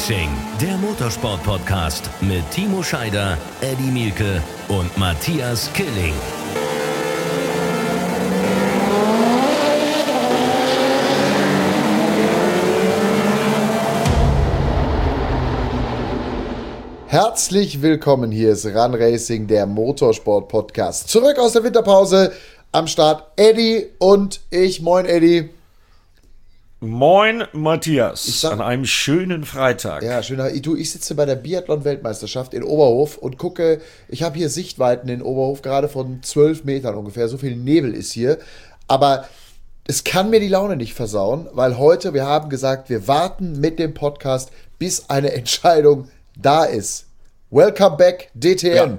Racing, der Motorsport-Podcast mit Timo Scheider, Eddie Mielke und Matthias Killing. Herzlich willkommen, hier ist Run Racing, der Motorsport-Podcast. Zurück aus der Winterpause, am Start Eddie und ich. Moin Eddie. Moin Matthias, an einem schönen Freitag. Ja, schöner. Ich sitze bei der Biathlon-Weltmeisterschaft in Oberhof und gucke, ich habe hier Sichtweiten in Oberhof, gerade von 12 Metern ungefähr, so viel Nebel ist hier. Aber es kann mir die Laune nicht versauen, weil heute, wir haben gesagt, wir warten mit dem Podcast, bis eine Entscheidung da ist. Welcome back, DTM. Ja.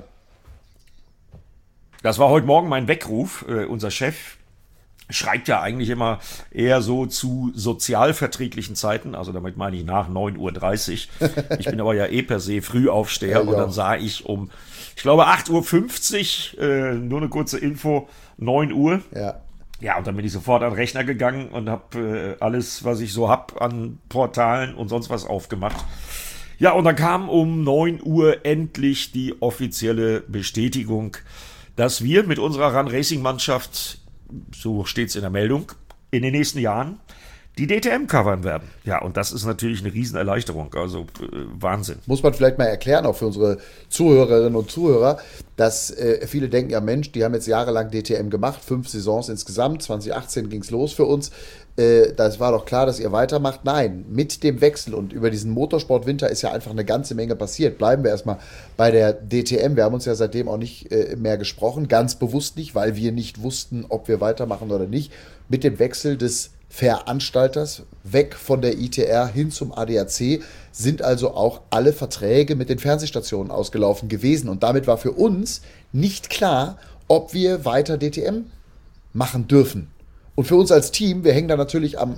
Das war heute Morgen mein Weckruf. Unser Chef schreibt ja eigentlich immer eher so zu sozialverträglichen Zeiten. Also damit meine ich nach 9:30 Uhr. Ich bin aber ja per se Frühaufsteher. Ja, und dann sah ich um, ich glaube 8:50 Uhr, nur eine kurze Info, 9 Uhr. Ja. Ja, und dann bin ich sofort an den Rechner gegangen und habe alles, was ich so habe an Portalen und sonst was aufgemacht. Ja, und dann kam um 9 Uhr endlich die offizielle Bestätigung, dass wir mit unserer Run Racing Mannschaft, so steht's in der Meldung, in den nächsten Jahren die DTM covern werden. Ja, und das ist natürlich eine Riesenerleichterung, also Wahnsinn. Muss man vielleicht mal erklären, auch für unsere Zuhörerinnen und Zuhörer, dass viele denken, ja Mensch, die haben jetzt jahrelang DTM gemacht, 5 Saisons insgesamt, 2018 ging's los für uns. Das war doch klar, dass ihr weitermacht. Nein, mit dem Wechsel und über diesen Motorsportwinter ist ja einfach eine ganze Menge passiert. Bleiben wir erstmal bei der DTM. Wir haben uns ja seitdem auch nicht mehr gesprochen, ganz bewusst nicht, weil wir nicht wussten, ob wir weitermachen oder nicht. Mit dem Wechsel des Veranstalters weg von der ITR hin zum ADAC sind also auch alle Verträge mit den Fernsehstationen ausgelaufen gewesen. Und damit war für uns nicht klar, ob wir weiter DTM machen dürfen. Und für uns als Team, wir hängen da natürlich am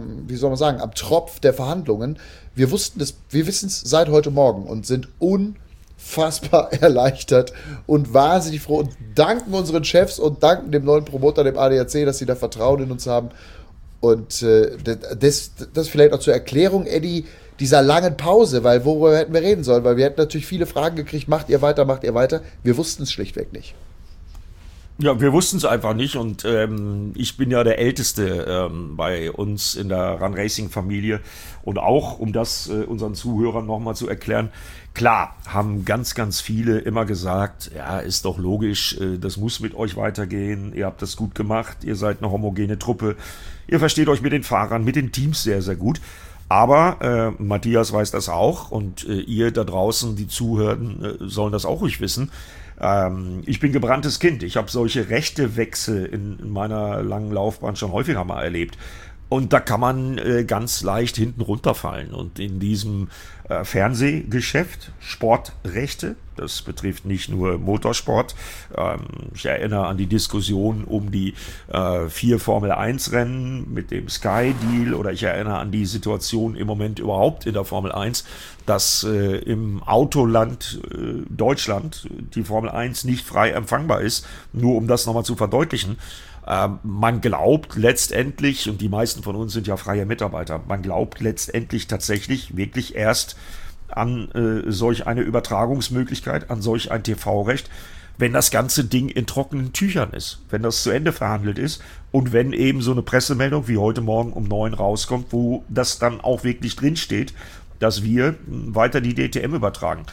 Tropf der Verhandlungen. Wir wissen es seit heute Morgen und sind unfassbar erleichtert und wahnsinnig froh und danken unseren Chefs und danken dem neuen Promoter, dem ADAC, dass sie da Vertrauen in uns haben. Und das vielleicht auch zur Erklärung, Eddie, dieser langen Pause, weil worüber hätten wir reden sollen? Weil wir hätten natürlich viele Fragen gekriegt, macht ihr weiter? Wir wussten es schlichtweg nicht. Ja, wir wussten es einfach nicht und ich bin ja der Älteste bei uns in der Run Racing Familie und auch, um das unseren Zuhörern nochmal zu erklären, klar, haben ganz, ganz viele immer gesagt, ja, ist doch logisch, das muss mit euch weitergehen, ihr habt das gut gemacht, ihr seid eine homogene Truppe, ihr versteht euch mit den Fahrern, mit den Teams sehr, sehr gut. Aber Matthias weiß das auch und ihr da draußen, die zuhören, sollen das auch ruhig wissen. Ich bin gebranntes Kind. Ich habe solche Rechtewechsel in meiner langen Laufbahn schon häufiger mal erlebt. Und da kann man ganz leicht hinten runterfallen. Und in diesem Fernsehgeschäft, Sportrechte, das betrifft nicht nur Motorsport. Ich erinnere an die Diskussion um die 4 Formel-1-Rennen mit dem Sky-Deal oder ich erinnere an die Situation im Moment überhaupt in der Formel 1, dass im Autoland Deutschland die Formel 1 nicht frei empfangbar ist, nur um das nochmal zu verdeutlichen. Man glaubt letztendlich, und die meisten von uns sind ja freie Mitarbeiter, man glaubt letztendlich tatsächlich wirklich erst an solch eine Übertragungsmöglichkeit, an solch ein TV-Recht, wenn das ganze Ding in trockenen Tüchern ist, wenn das zu Ende verhandelt ist und wenn eben so eine Pressemeldung wie heute Morgen um 9 rauskommt, wo das dann auch wirklich drinsteht, dass wir weiter die DTM übertragen.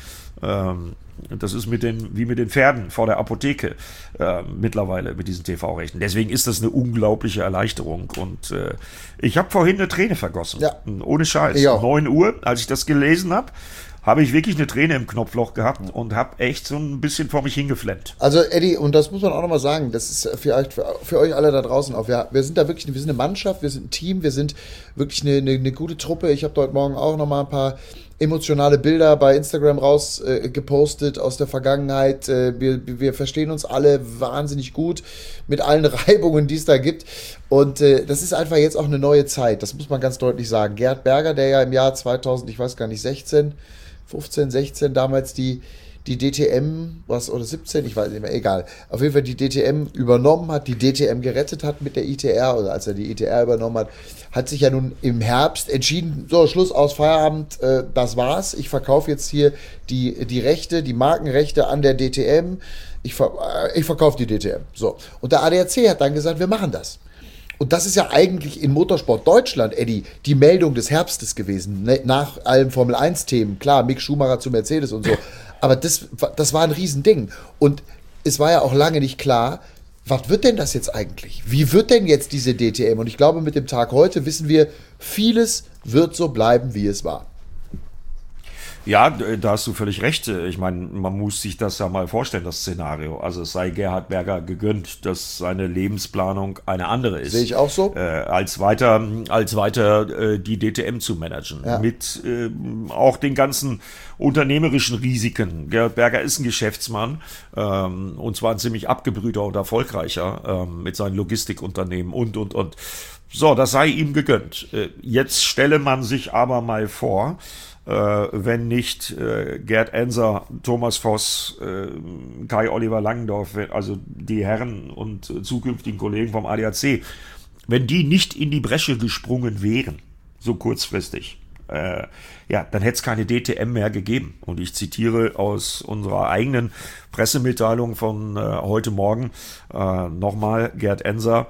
Das ist wie mit den Pferden vor der Apotheke mittlerweile mit diesen TV-Rechten. Deswegen ist das eine unglaubliche Erleichterung. Und ich habe vorhin eine Träne vergossen. Ja. Ohne Scheiß. 9 Uhr, als ich das gelesen habe ich wirklich eine Träne im Knopfloch gehabt und habe echt so ein bisschen vor mich hingeflennt. Also Eddie, und das muss man auch nochmal sagen, das ist für euch alle da draußen auch. Wir sind da wirklich, wir sind eine Mannschaft, wir sind ein Team, wir sind wirklich eine gute Truppe. Ich habe heute Morgen auch nochmal ein paar emotionale Bilder bei Instagram gepostet aus der Vergangenheit. Wir verstehen uns alle wahnsinnig gut mit allen Reibungen, die es da gibt. Und das ist einfach jetzt auch eine neue Zeit. Das muss man ganz deutlich sagen. Gerd Berger, der ja im Jahr 2000, ich weiß gar nicht, 15, 16 damals die die DTM, oder 17, ich weiß nicht mehr, egal, auf jeden Fall die DTM übernommen hat, die DTM gerettet hat mit der ITR, oder als er die ITR übernommen hat, hat sich ja nun im Herbst entschieden, so, Schluss aus, Feierabend, das war's, ich verkaufe jetzt hier die Rechte, die Markenrechte an der DTM, ich verkaufe die DTM, so. Und der ADAC hat dann gesagt, wir machen das. Und das ist ja eigentlich in Motorsport Deutschland, Eddie, die Meldung des Herbstes gewesen, ne? Nach allen Formel-1-Themen. Klar, Mick Schumacher zu Mercedes und so. Aber das war ein Riesending. Und es war ja auch lange nicht klar, was wird denn das jetzt eigentlich? Wie wird denn jetzt diese DTM? Und ich glaube, mit dem Tag heute wissen wir, vieles wird so bleiben, wie es war. Ja, da hast du völlig recht. Ich meine, man muss sich das ja mal vorstellen, das Szenario. Also es sei Gerhard Berger gegönnt, dass seine Lebensplanung eine andere ist. Sehe ich auch so. Als weiter die DTM zu managen. Ja. Mit auch den ganzen unternehmerischen Risiken. Gerhard Berger ist ein Geschäftsmann, und zwar ein ziemlich abgebrühter und erfolgreicher, mit seinen Logistikunternehmen und. So, das sei ihm gegönnt. Jetzt stelle man sich aber mal vor, wenn nicht Gerd Enser, Thomas Voss, Kai-Oliver Langendorf, also die Herren und zukünftigen Kollegen vom ADAC, wenn die nicht in die Bresche gesprungen wären, so kurzfristig, dann hätte es keine DTM mehr gegeben. Und ich zitiere aus unserer eigenen Pressemitteilung von heute Morgen nochmal Gerd Enser,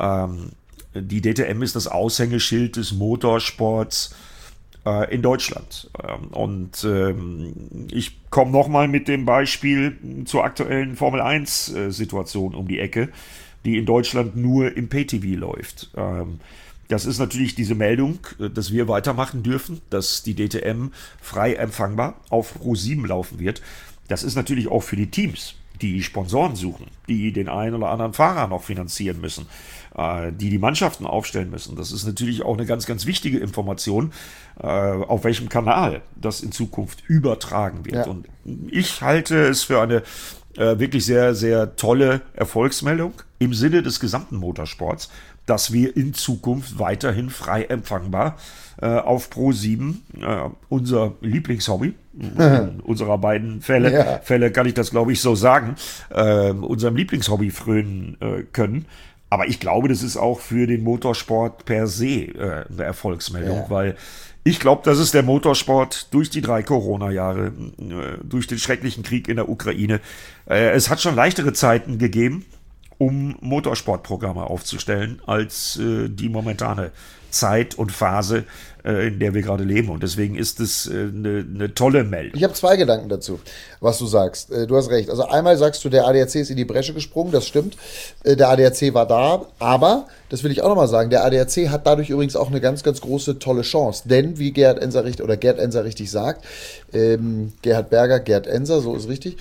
die DTM ist das Aushängeschild des Motorsports in Deutschland. Und ich komme nochmal mit dem Beispiel zur aktuellen Formel-1-Situation um die Ecke, die in Deutschland nur im Pay-TV läuft. Das ist natürlich diese Meldung, dass wir weitermachen dürfen, dass die DTM frei empfangbar auf Pro7 laufen wird. Das ist natürlich auch für die Teams, die Sponsoren suchen, die den einen oder anderen Fahrer noch finanzieren müssen, die Mannschaften aufstellen müssen. Das ist natürlich auch eine ganz, ganz wichtige Information, auf welchem Kanal das in Zukunft übertragen wird. Ja. Und ich halte es für eine wirklich sehr, sehr tolle Erfolgsmeldung im Sinne des gesamten Motorsports, dass wir in Zukunft weiterhin frei empfangbar auf Pro7, unser Lieblingshobby, in unserer beiden Fälle kann ich das, glaube ich, so sagen, unserem Lieblingshobby frönen können. Aber ich glaube, das ist auch für den Motorsport per se eine Erfolgsmeldung, weil ich glaube, dass es der Motorsport durch die 3 Corona-Jahre, durch den schrecklichen Krieg in der Ukraine, es hat schon leichtere Zeiten gegeben, um Motorsportprogramme aufzustellen, als die momentane Zeit und Phase, in der wir gerade leben. Und deswegen ist es eine tolle Meldung. Ich habe 2 Gedanken dazu, was du sagst. Du hast recht. Also einmal sagst du, der ADAC ist in die Bresche gesprungen, das stimmt. Der ADAC war da, aber, das will ich auch nochmal sagen, der ADAC hat dadurch übrigens auch eine ganz, ganz große, tolle Chance. Denn, wie Gerd Enser richtig sagt, Gerhard Berger, Gerd Enser, so ist richtig,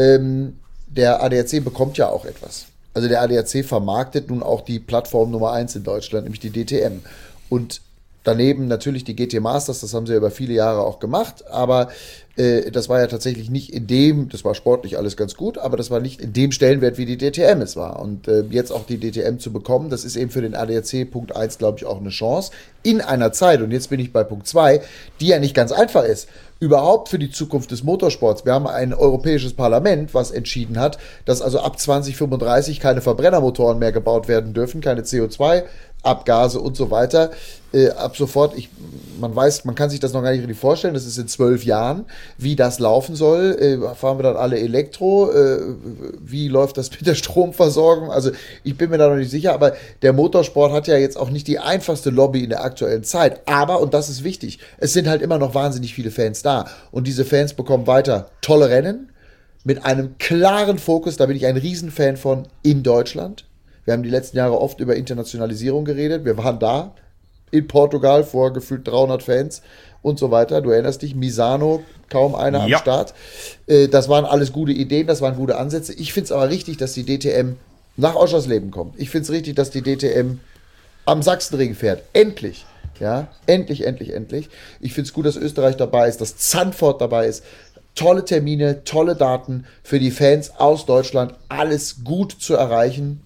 der ADAC bekommt ja auch etwas. Also der ADAC vermarktet nun auch die Plattform Nummer 1 in Deutschland, nämlich die DTM. Und daneben natürlich die GT Masters, das haben sie ja über viele Jahre auch gemacht, aber das war ja tatsächlich nicht das war sportlich alles ganz gut, aber das war nicht in dem Stellenwert, wie die DTM es war. Und jetzt auch die DTM zu bekommen, das ist eben für den ADAC Punkt 1, glaube ich, auch eine Chance in einer Zeit, und jetzt bin ich bei Punkt 2, die ja nicht ganz einfach ist, überhaupt für die Zukunft des Motorsports. Wir haben ein europäisches Parlament, was entschieden hat, dass also ab 2035 keine Verbrennermotoren mehr gebaut werden dürfen, keine CO2-Abgase und so weiter. Ab sofort, man kann sich das noch gar nicht richtig vorstellen, das ist in 12 Jahren, wie das laufen soll. Fahren wir dann alle Elektro? Wie läuft das mit der Stromversorgung? Also ich bin mir da noch nicht sicher, aber der Motorsport hat ja jetzt auch nicht die einfachste Lobby in der aktuellen Zeit. Aber, und das ist wichtig, es sind halt immer noch wahnsinnig viele Fans da. Und diese Fans bekommen weiter tolle Rennen mit einem klaren Fokus, da bin ich ein Riesenfan von, in Deutschland. Wir haben die letzten Jahre oft über Internationalisierung geredet. Wir waren da in Portugal vor gefühlt 300 Fans und so weiter. Du erinnerst dich, Misano, kaum einer am Start. Das waren alles gute Ideen, das waren gute Ansätze. Ich finde es aber richtig, dass die DTM nach Oschersleben kommt. Ich finde es richtig, dass die DTM am Sachsenring fährt. Endlich. Ja, endlich. Ich finde es gut, dass Österreich dabei ist, dass Zandvoort dabei ist. Tolle Termine, tolle Daten für die Fans aus Deutschland. Alles gut zu erreichen.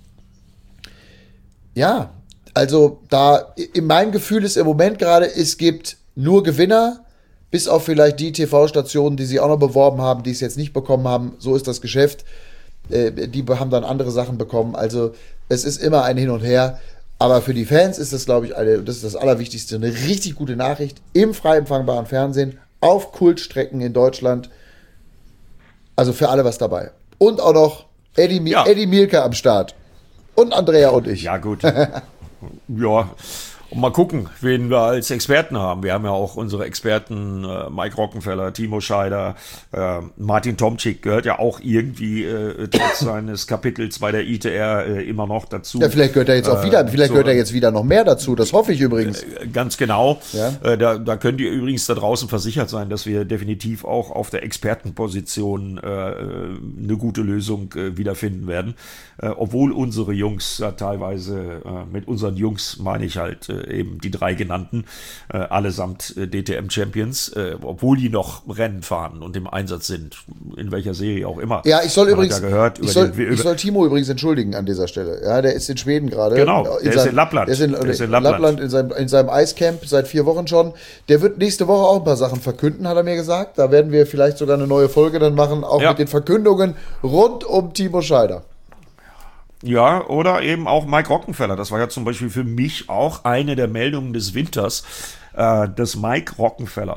Ja, also da, in meinem Gefühl ist im Moment gerade, es gibt nur Gewinner, bis auf vielleicht die TV-Stationen, die sie auch noch beworben haben, die es jetzt nicht bekommen haben. So ist das Geschäft. Die haben dann andere Sachen bekommen. Also es ist immer ein Hin und Her. Aber für die Fans ist das, glaube ich, das ist das Allerwichtigste, eine richtig gute Nachricht im frei empfangbaren Fernsehen, auf Kultstrecken in Deutschland. Also für alle was dabei. Und auch noch Eddie Mielke am Start. Und Andrea und ich. Ja, gut. Ja, und mal gucken, wen wir als Experten haben. Wir haben ja auch unsere Experten, Mike Rockenfeller, Timo Scheider, Martin Tomczyk gehört ja auch irgendwie trotz seines Kapitels bei der ITR immer noch dazu. Ja, vielleicht gehört er jetzt auch wieder, gehört er jetzt wieder noch mehr dazu, das hoffe ich übrigens. Ganz genau. Ja? Da könnt ihr übrigens da draußen versichert sein, dass wir definitiv auch auf der Expertenposition eine gute Lösung wiederfinden werden. Obwohl unsere Jungs teilweise, mit unseren Jungs meine ich halt eben die 3 genannten, allesamt DTM-Champions, obwohl die noch Rennen fahren und im Einsatz sind, in welcher Serie auch immer. Ja, ich soll übrigens, ich soll Timo übrigens entschuldigen an dieser Stelle. Ja, der ist in Schweden gerade. Genau, der ist in Lappland. Der ist in Lappland in seinem Eiscamp seit 4 Wochen schon. Der wird nächste Woche auch ein paar Sachen verkünden, hat er mir gesagt. Da werden wir vielleicht sogar eine neue Folge dann machen, auch mit den Verkündungen rund um Timo Scheider. Ja, oder eben auch Mike Rockenfeller. Das war ja zum Beispiel für mich auch eine der Meldungen des Winters, dass Mike Rockenfeller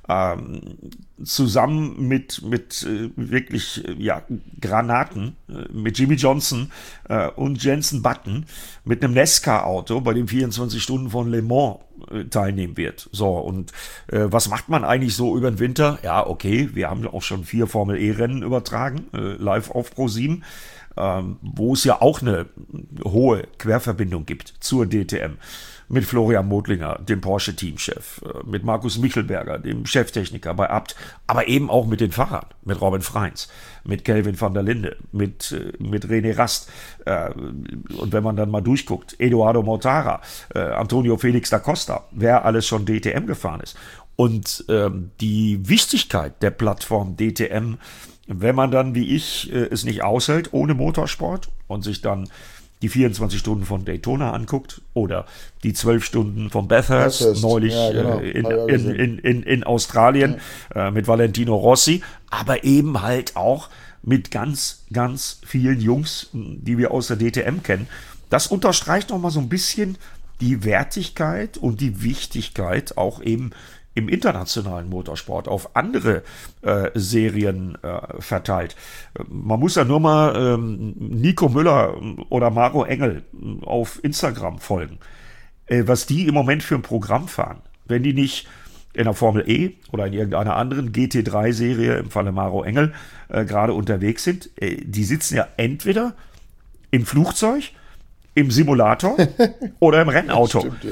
zusammen mit wirklich Granaten, mit Jimmy Johnson und Jenson Button mit einem Nesca-Auto bei den 24 Stunden von Le Mans teilnehmen wird. So, und was macht man eigentlich so über den Winter? Ja, okay, wir haben auch schon 4 Formel-E-Rennen übertragen, live auf Pro7. Wo es ja auch eine hohe Querverbindung gibt zur DTM. Mit Florian Modlinger, dem Porsche-Teamchef, mit Markus Michelberger, dem Cheftechniker bei Abt, aber eben auch mit den Fahrern, mit Robin Freins, mit Kelvin van der Linde, mit René Rast. Und wenn man dann mal durchguckt, Eduardo Mortara, Antonio Felix da Costa, wer alles schon DTM gefahren ist. Und die Wichtigkeit der Plattform DTM, wenn man dann, wie ich, es nicht aushält ohne Motorsport und sich dann die 24 Stunden von Daytona anguckt oder die 12 Stunden von Bathurst neulich in Australien mit Valentino Rossi, aber eben halt auch mit ganz, ganz vielen Jungs, die wir aus der DTM kennen. Das unterstreicht nochmal so ein bisschen die Wertigkeit und die Wichtigkeit auch eben im internationalen Motorsport auf andere Serien verteilt. Man muss ja nur mal Nico Müller oder Maro Engel auf Instagram folgen, was die im Moment für ein Programm fahren. Wenn die nicht in der Formel E oder in irgendeiner anderen GT3-Serie, im Falle Maro Engel, gerade unterwegs sind, die sitzen ja entweder im Flugzeug, im Simulator oder im Rennauto. Stimmt,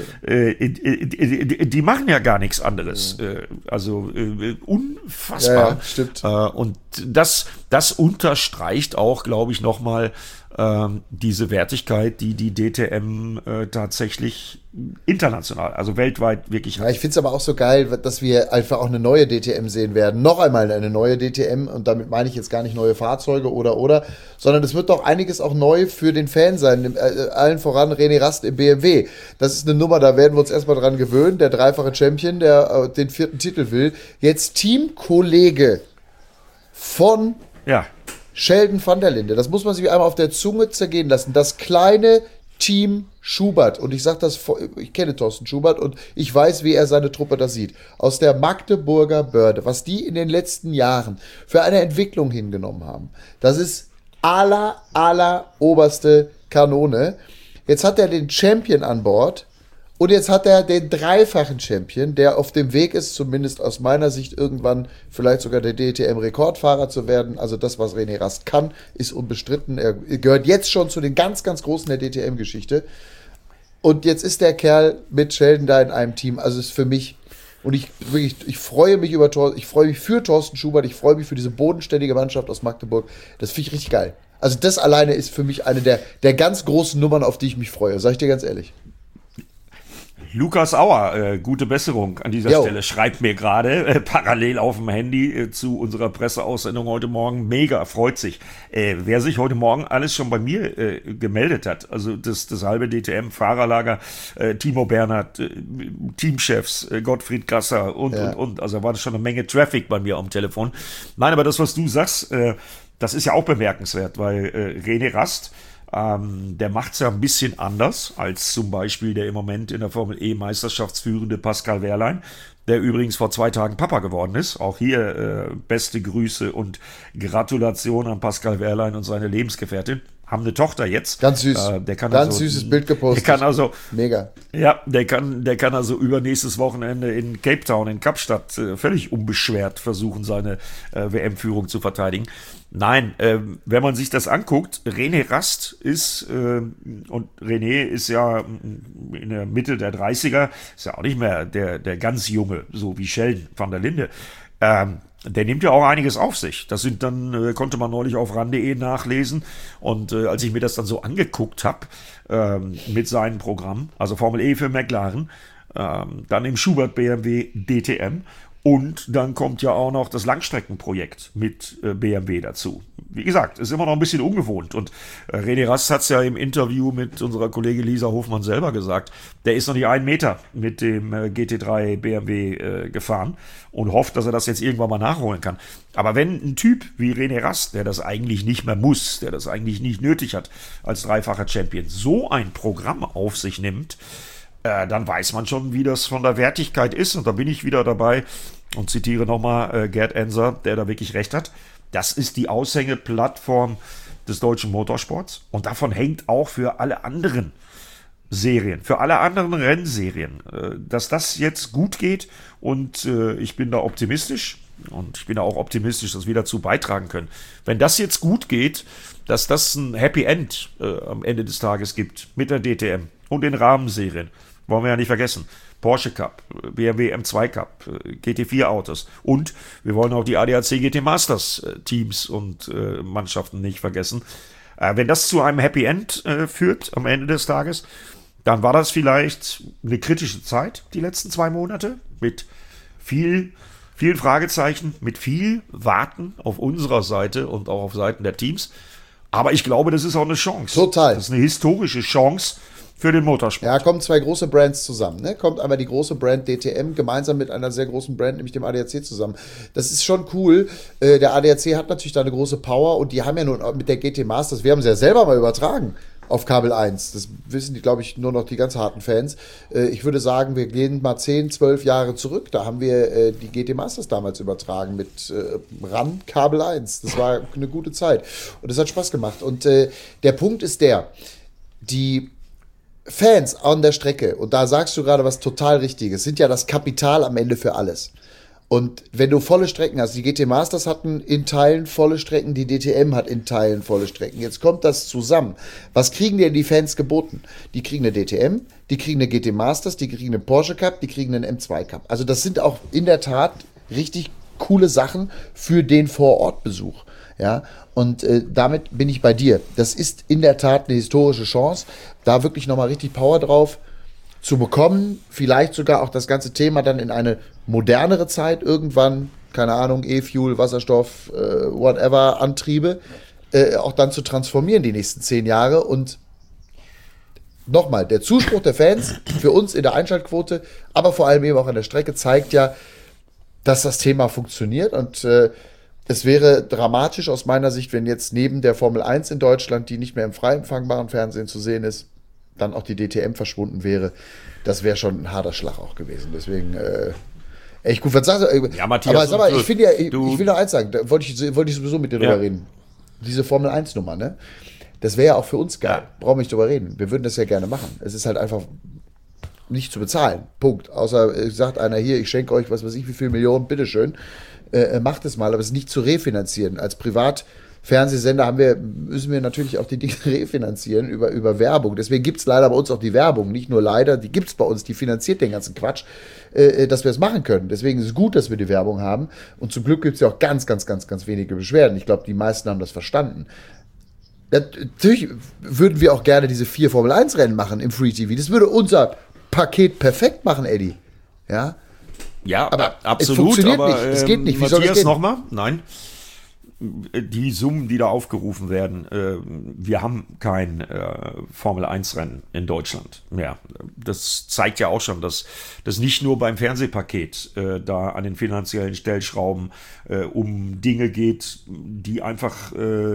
ja. Die machen ja gar nichts anderes. Also unfassbar. Ja, stimmt. Und das unterstreicht auch, glaube ich, nochmal diese Wertigkeit, die die DTM tatsächlich international, also weltweit wirklich hat. Ja, ich finde es aber auch so geil, dass wir einfach auch eine neue DTM sehen werden. Noch einmal eine neue DTM, und damit meine ich jetzt gar nicht neue Fahrzeuge oder, sondern es wird doch einiges auch neu für den Fan sein. Allen voran René Rast im BMW. Das ist eine Nummer, da werden wir uns erstmal dran gewöhnen. Der dreifache Champion, der den 4. Titel will, jetzt Teamkollege von Sheldon van der Linde. Das muss man sich einmal auf der Zunge zergehen lassen. Das kleine Team Schubert. Und ich sage das, ich kenne Thorsten Schubert und ich weiß, wie er seine Truppe da sieht. Aus der Magdeburger Börde, was die in den letzten Jahren für eine Entwicklung hingenommen haben. Das ist aller oberste Kanone. Jetzt hat er den Champion an Bord. Und jetzt hat er den dreifachen Champion, der auf dem Weg ist, zumindest aus meiner Sicht, irgendwann vielleicht sogar der DTM-Rekordfahrer zu werden. Also das, was René Rast kann, ist unbestritten. Er gehört jetzt schon zu den ganz, ganz Großen der DTM-Geschichte. Und jetzt ist der Kerl mit Sheldon da in einem Team. Also ist für mich, und ich freue mich für Thorsten Schubert, ich freue mich für diese bodenständige Mannschaft aus Magdeburg. Das finde ich richtig geil. Also das alleine ist für mich eine der ganz großen Nummern, auf die ich mich freue, sag ich dir ganz ehrlich. Lukas Auer, gute Besserung an dieser Stelle, schreibt mir gerade parallel auf dem Handy zu unserer Presseaussendung heute Morgen. Mega, freut sich. Wer sich heute Morgen alles schon bei mir gemeldet hat, also das halbe DTM-Fahrerlager, Timo Bernhard, Teamchefs, Gottfried Gasser und. Also war das schon eine Menge Traffic bei mir am Telefon. Nein, aber das, was du sagst, das ist ja auch bemerkenswert, weil René Rast, der macht es ja ein bisschen anders als zum Beispiel der im Moment in der Formel E meisterschaftsführende Pascal Wehrlein, der übrigens vor 2 Tagen Papa geworden ist. Auch hier beste Grüße und Gratulation an Pascal Wehrlein und seine Lebensgefährtin. Haben eine Tochter jetzt. Ganz süß. Ganz süßes Bild gepostet. Der kann also, mega. Ja, der kann also übernächstes Wochenende in Cape Town, in Kapstadt, völlig unbeschwert versuchen, seine WM-Führung zu verteidigen. Nein, wenn man sich das anguckt, René Rast ist, und René ist ja in der Mitte der 30er, ist ja auch nicht mehr der ganz Junge, so wie Sheldon van der Linde. Der nimmt ja auch einiges auf sich. Das sind dann, konnte man neulich auf ran.de nachlesen. Und als ich mir das dann so angeguckt habe, mit seinem Programm, also Formel E für McLaren, dann im Schubert BMW DTM. Und dann kommt ja auch noch das Langstreckenprojekt mit BMW dazu. Wie gesagt, ist immer noch ein bisschen ungewohnt. Und René Rast hat es ja im Interview mit unserer Kollegin Lisa Hofmann selber gesagt, der ist noch nicht 1 Meter mit dem GT3 BMW gefahren und hofft, dass er das jetzt irgendwann mal nachholen kann. Aber wenn ein Typ wie René Rast, der das eigentlich nicht mehr muss, der das eigentlich nicht nötig hat als dreifacher Champion, so ein Programm auf sich nimmt, dann weiß man schon, wie das von der Wertigkeit ist. Und da bin ich wieder dabei und zitiere nochmal Gerd Enser, der da wirklich recht hat. Das ist die Aushängeplattform des deutschen Motorsports. Und davon hängt auch für alle anderen Serien, für alle anderen Rennserien, dass das jetzt gut geht. Und ich bin da optimistisch. Und ich bin da auch optimistisch, dass wir dazu beitragen können. Wenn das jetzt gut geht, dass das ein Happy End am Ende des Tages gibt mit der DTM und den Rahmenserien, wollen wir ja nicht vergessen. Porsche Cup, BMW M2 Cup, GT4 Autos und wir wollen auch die ADAC GT Masters Teams und Mannschaften nicht vergessen. Wenn das zu einem Happy End führt am Ende des Tages, dann war das vielleicht eine kritische Zeit, die letzten 2 Monate, mit vielen Fragezeichen, mit viel Warten auf unserer Seite und auch auf Seiten der Teams. Aber ich glaube, das ist auch eine Chance. Total. Das ist eine historische Chance für den Motorsport. Ja, kommen 2 große Brands zusammen. Ne? Kommt einmal die große Brand DTM gemeinsam mit einer sehr großen Brand, nämlich dem ADAC zusammen. Das ist schon cool. Der ADAC hat natürlich da eine große Power und die haben ja nun mit der GT Masters, wir haben sie ja selber mal übertragen auf Kabel 1. Das wissen die, glaube ich, nur noch die ganz harten Fans. Ich würde sagen, wir gehen mal 10, 12 Jahre zurück. Da haben wir die GT Masters damals übertragen mit RAN Kabel 1. Das war eine gute Zeit und das hat Spaß gemacht. Und der Punkt ist die Fans an der Strecke, und da sagst du gerade was total Richtiges, sind ja das Kapital am Ende für alles. Und wenn du volle Strecken hast, die GT Masters hatten in Teilen volle Strecken, die DTM hat in Teilen volle Strecken. Jetzt kommt das zusammen. Was kriegen denn die Fans geboten? Die kriegen eine DTM, die kriegen eine GT Masters, die kriegen einen Porsche Cup, die kriegen einen M2 Cup. Also das sind auch in der Tat richtig coole Sachen für den Vorortbesuch. Ja, und damit bin ich bei dir. Das ist in der Tat eine historische Chance, da wirklich nochmal richtig Power drauf zu bekommen. Vielleicht sogar auch das ganze Thema dann in eine modernere Zeit irgendwann, keine Ahnung, E-Fuel, Wasserstoff, whatever, Antriebe, auch dann zu transformieren die nächsten 10 Jahre. Und nochmal, der Zuspruch der Fans für uns in der Einschaltquote, aber vor allem eben auch an der Strecke zeigt ja, dass das Thema funktioniert. Und es wäre dramatisch aus meiner Sicht, wenn jetzt neben der Formel 1 in Deutschland, die nicht mehr im frei empfangbaren Fernsehen zu sehen ist, dann auch die DTM verschwunden wäre. Das wäre schon ein harter Schlag auch gewesen. Deswegen echt gut. Was sagst du? Ja, Matthias, aber sag mal, ich finde ja, ich will noch eins sagen, da wollte ich sowieso mit dir drüber reden. Diese Formel 1 Nummer, ne? Das wäre ja auch für uns geil. Brauchen wir nicht drüber reden. Wir würden das ja gerne machen. Es ist halt einfach nicht zu bezahlen. Punkt. Außer sagt einer hier, ich schenke euch was weiß ich wie viel Millionen, bitteschön. Macht es mal, aber es ist nicht zu refinanzieren. Als Privatfernsehsender müssen wir natürlich auch die Dinge refinanzieren über Werbung. Deswegen gibt es leider bei uns auch die Werbung. Nicht nur leider, die gibt es bei uns, die finanziert den ganzen Quatsch, dass wir es machen können. Deswegen ist es gut, dass wir die Werbung haben. Und zum Glück gibt es ja auch ganz, ganz, ganz, ganz wenige Beschwerden. Ich glaube, die meisten haben das verstanden. Natürlich würden wir auch gerne diese 4 Formel-1-Rennen machen im Free TV. Das würde unser Paket perfekt machen, Eddie. Ja, aber absolut. Es funktioniert nicht. Es geht nicht. Wie soll das gehen? Nochmal? Nein. Die Summen, die da aufgerufen werden, wir haben kein Formel-1-Rennen in Deutschland mehr. Das zeigt ja auch schon, dass das nicht nur beim Fernsehpaket da an den finanziellen Stellschrauben um Dinge geht, die einfach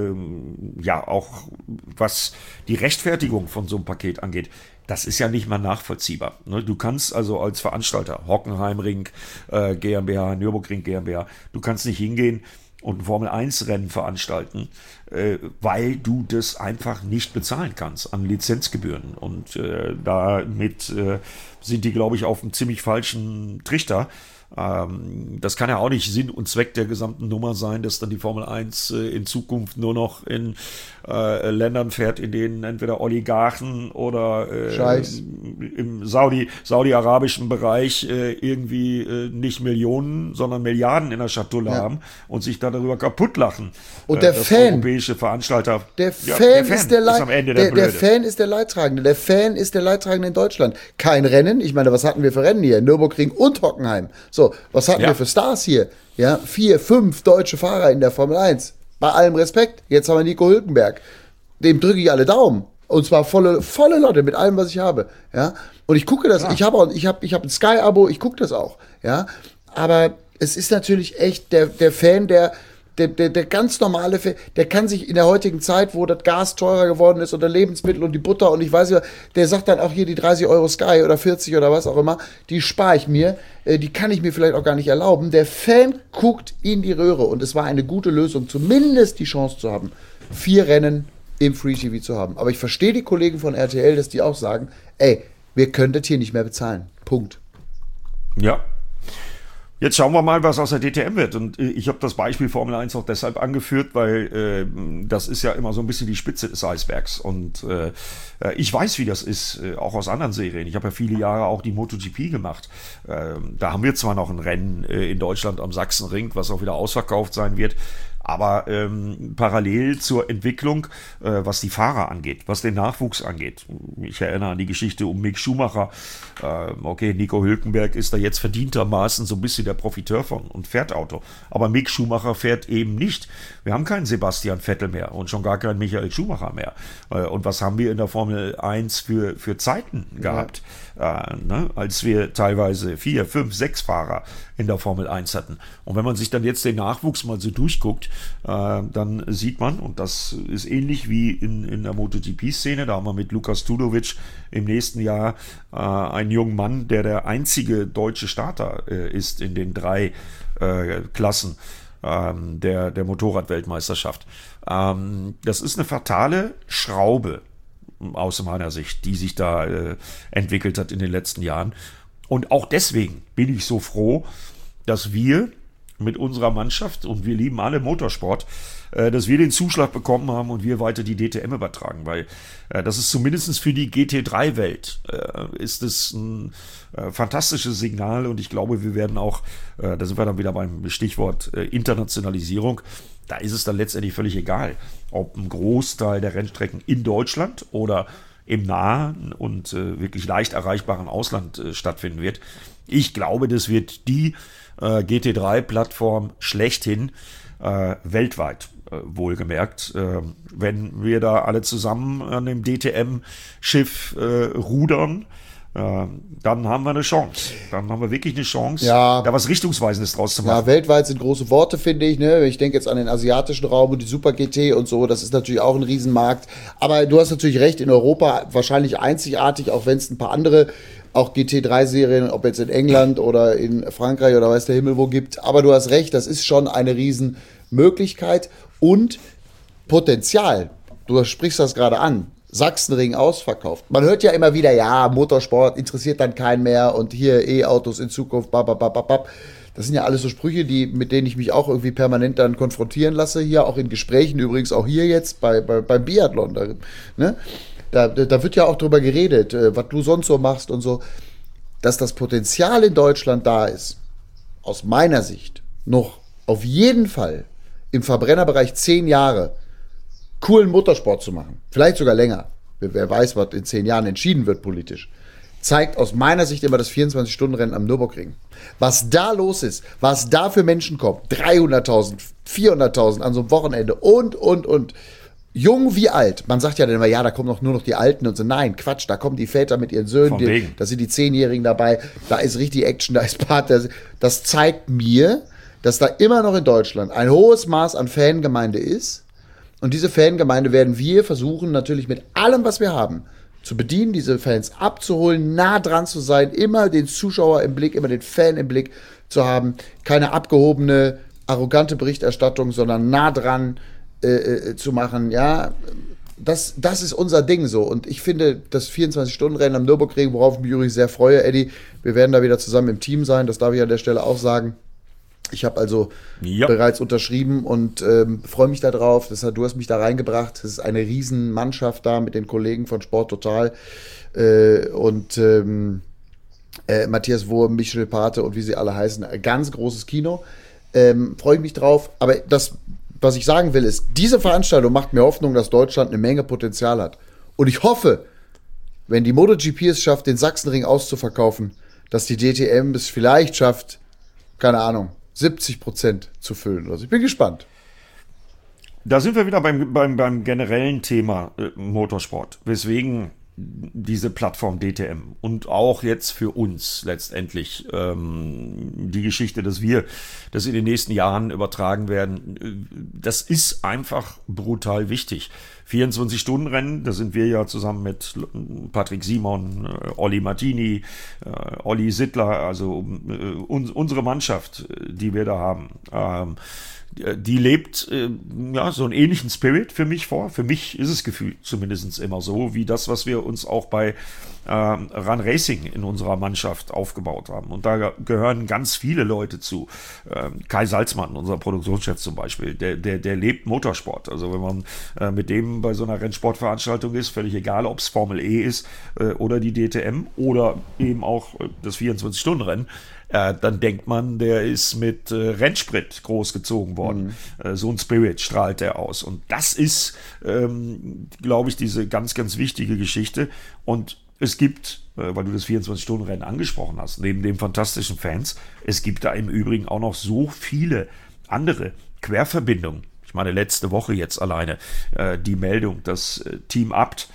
auch was die Rechtfertigung von so einem Paket angeht. Das ist ja nicht mal nachvollziehbar. Du kannst also als Veranstalter, Hockenheimring GmbH, Nürburgring GmbH, du kannst nicht hingehen und ein Formel-1-Rennen veranstalten, weil du das einfach nicht bezahlen kannst an Lizenzgebühren. Und damit sind die, glaube ich, auf einem ziemlich falschen Trichter. Das kann ja auch nicht Sinn und Zweck der gesamten Nummer sein, dass dann die Formel 1 in Zukunft nur noch in Ländern fährt, in denen entweder Oligarchen oder im saudi-arabischen Bereich irgendwie nicht Millionen, sondern Milliarden in der Schatulle haben und sich da darüber kaputt lachen. Und der Fan, europäische Veranstalter, der Fan ist am Ende der Fan ist der Leidtragende. Der Fan ist der Leidtragende in Deutschland. Kein Rennen. Ich meine, was hatten wir für Rennen hier? Nürburgring und Hockenheim. So, was hatten wir für Stars hier? Ja, 4, 5 deutsche Fahrer in der Formel 1. Bei allem Respekt. Jetzt haben wir Nico Hülkenberg. Dem drücke ich alle Daumen. Und zwar volle Lotte mit allem, was ich habe. Ja, und ich gucke das. Ja. Ich habe ein Sky-Abo. Ich gucke das auch. Ja, aber es ist natürlich echt der Fan, der ganz normale Fan, der kann sich in der heutigen Zeit, wo das Gas teurer geworden ist oder Lebensmittel und die Butter und ich weiß nicht, der sagt dann auch hier die 30 Euro Sky oder 40 oder was auch immer, die spare ich mir, die kann ich mir vielleicht auch gar nicht erlauben. Der Fan guckt in die Röhre und es war eine gute Lösung, zumindest die Chance zu haben, 4 Rennen im Free TV zu haben. Aber ich verstehe die Kollegen von RTL, dass die auch sagen, ey, wir können das hier nicht mehr bezahlen. Punkt. Ja. Jetzt schauen wir mal, was aus der DTM wird. Und ich habe das Beispiel Formel 1 auch deshalb angeführt, weil das ist ja immer so ein bisschen die Spitze des Eisbergs. Und ich weiß, wie das ist, auch aus anderen Serien. Ich habe ja viele Jahre auch die MotoGP gemacht. Da haben wir zwar noch ein Rennen in Deutschland am Sachsenring, was auch wieder ausverkauft sein wird. Aber parallel zur Entwicklung, was die Fahrer angeht, was den Nachwuchs angeht. Ich erinnere an die Geschichte um Mick Schumacher. Nico Hülkenberg ist da jetzt verdientermaßen so ein bisschen der Profiteur von und fährt Auto. Aber Mick Schumacher fährt eben nicht. Wir haben keinen Sebastian Vettel mehr und schon gar keinen Michael Schumacher mehr. Und was haben wir in der Formel 1 für Zeiten gehabt? Als wir teilweise 4, 5, 6 Fahrer in der Formel 1 hatten. Und wenn man sich dann jetzt den Nachwuchs mal so durchguckt, dann sieht man, und das ist ähnlich wie in der MotoGP-Szene, da haben wir mit Lukas Tudovic im nächsten Jahr einen jungen Mann, der einzige deutsche Starter ist in den 3 Klassen der Motorradweltmeisterschaft. Das ist eine fatale Schraube aus meiner Sicht, die sich da entwickelt hat in den letzten Jahren. Und auch deswegen bin ich so froh, dass wir mit unserer Mannschaft, und wir lieben alle Motorsport, dass wir den Zuschlag bekommen haben und wir weiter die DTM übertragen, weil das ist zumindest für die GT3-Welt ist es ein fantastisches Signal und ich glaube, wir werden auch, da sind wir dann wieder beim Stichwort Internationalisierung, da ist es dann letztendlich völlig egal, ob ein Großteil der Rennstrecken in Deutschland oder im nahen und wirklich leicht erreichbaren Ausland stattfinden wird. Ich glaube, das wird die GT3-Plattform schlechthin weltweit, wohlgemerkt. Wenn wir da alle zusammen an dem DTM-Schiff rudern, dann haben wir eine Chance. Dann haben wir wirklich eine Chance, da was Richtungsweisendes draus zu machen. Ja, weltweit sind große Worte, finde ich. Ne? Ich denke jetzt an den asiatischen Raum und die Super GT und so. Das ist natürlich auch ein Riesenmarkt. Aber du hast natürlich recht, in Europa wahrscheinlich einzigartig, auch wenn es ein paar andere, auch GT3-Serien, ob jetzt in England oder in Frankreich oder weiß der Himmel wo gibt. Aber du hast recht, das ist schon eine Riesenmöglichkeit und Potenzial. Du sprichst das gerade an. Sachsenring ausverkauft. Man hört ja immer wieder, ja, Motorsport interessiert dann keinen mehr und hier E-Autos in Zukunft, bababababab. Das sind ja alles so Sprüche, mit denen ich mich auch irgendwie permanent dann konfrontieren lasse, hier auch in Gesprächen, übrigens auch hier jetzt beim Biathlon. Ne? Da wird ja auch drüber geredet, was du sonst so machst und so. Dass das Potenzial in Deutschland da ist, aus meiner Sicht, noch auf jeden Fall im Verbrennerbereich 10 Jahre coolen Motorsport zu machen. Vielleicht sogar länger. Wer weiß, was in 10 Jahren entschieden wird politisch. zeigt aus meiner Sicht immer das 24-Stunden-Rennen am Nürburgring. Was da los ist, was da für Menschen kommen, 300.000, 400.000 an so einem Wochenende und. Jung wie alt. Man sagt ja dann immer, ja, da kommen nur noch die Alten und so. Nein, Quatsch, da kommen die Väter mit ihren Söhnen, da sind die 10-Jährigen dabei, da ist richtig Action, da ist Part. Das zeigt mir, dass da immer noch in Deutschland ein hohes Maß an Fangemeinde ist. Und diese Fangemeinde werden wir versuchen, natürlich mit allem, was wir haben, zu bedienen, diese Fans abzuholen, nah dran zu sein, immer den Zuschauer im Blick, immer den Fan im Blick zu haben. Keine abgehobene, arrogante Berichterstattung, sondern nah dran zu machen, ja, das ist unser Ding so. Und ich finde, das 24-Stunden-Rennen am Nürburgring, worauf ich mich übrigens sehr freue, Eddie, wir werden da wieder zusammen im Team sein, das darf ich an der Stelle auch sagen. Ich habe also bereits unterschrieben und freue mich darauf. Du hast mich da reingebracht. Es ist eine Riesenmannschaft da mit den Kollegen von Sport Total und Matthias Wurm, Michel Pate und wie sie alle heißen. Ein ganz großes Kino. Freue ich mich drauf. Aber was ich sagen will, ist, diese Veranstaltung macht mir Hoffnung, dass Deutschland eine Menge Potenzial hat. Und ich hoffe, wenn die MotoGP es schafft, den Sachsenring auszuverkaufen, dass die DTM es vielleicht schafft, keine Ahnung, 70% zu füllen. Also ich bin gespannt. Da sind wir wieder beim generellen Thema Motorsport. Weswegen diese Plattform DTM und auch jetzt für uns letztendlich die Geschichte, dass wir das in den nächsten Jahren übertragen werden, das ist einfach brutal wichtig. 24-Stunden-Rennen, da sind wir ja zusammen mit Patrick Simon, Olli Martini, Olli Sittler, also unsere Mannschaft, die wir da haben. Die lebt so einen ähnlichen Spirit für mich vor. Für mich ist es gefühlt zumindest immer so, wie das, was wir uns auch bei Run Racing in unserer Mannschaft aufgebaut haben. Und da gehören ganz viele Leute zu. Kai Salzmann, unser Produktionschef zum Beispiel, der lebt Motorsport. Also wenn man mit dem bei so einer Rennsportveranstaltung ist, völlig egal, ob es Formel E ist oder die DTM oder eben auch das 24-Stunden-Rennen, dann denkt man, der ist mit Rennsprit großgezogen worden. So ein Spirit strahlt er aus. Und das ist, glaube ich, diese ganz, ganz wichtige Geschichte. Und es gibt, weil du das 24-Stunden-Rennen angesprochen hast, neben den fantastischen Fans, es gibt da im Übrigen auch noch so viele andere Querverbindungen. Ich meine, letzte Woche jetzt alleine die Meldung, dass Team Abt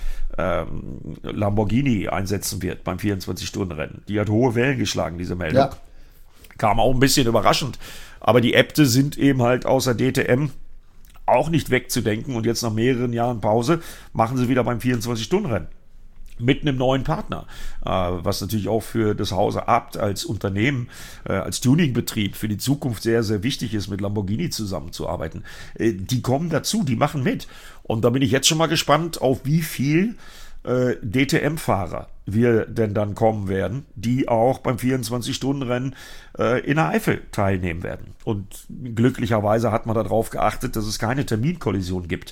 Lamborghini einsetzen wird beim 24-Stunden-Rennen. Die hat hohe Wellen geschlagen, diese Meldung. Ja. Kam auch ein bisschen überraschend. Aber die Äbte sind eben halt außer DTM auch nicht wegzudenken. Und jetzt nach mehreren Jahren Pause machen sie wieder beim 24-Stunden-Rennen. Mit einem neuen Partner, was natürlich auch für das Hause Abt als Unternehmen, als Tuningbetrieb für die Zukunft sehr, sehr wichtig ist, mit Lamborghini zusammenzuarbeiten. Die kommen dazu, die machen mit. Und da bin ich jetzt schon mal gespannt, auf wie viel DTM-Fahrer wir denn dann kommen werden, die auch beim 24-Stunden-Rennen in der Eifel teilnehmen werden. Und glücklicherweise hat man darauf geachtet, dass es keine Terminkollision gibt.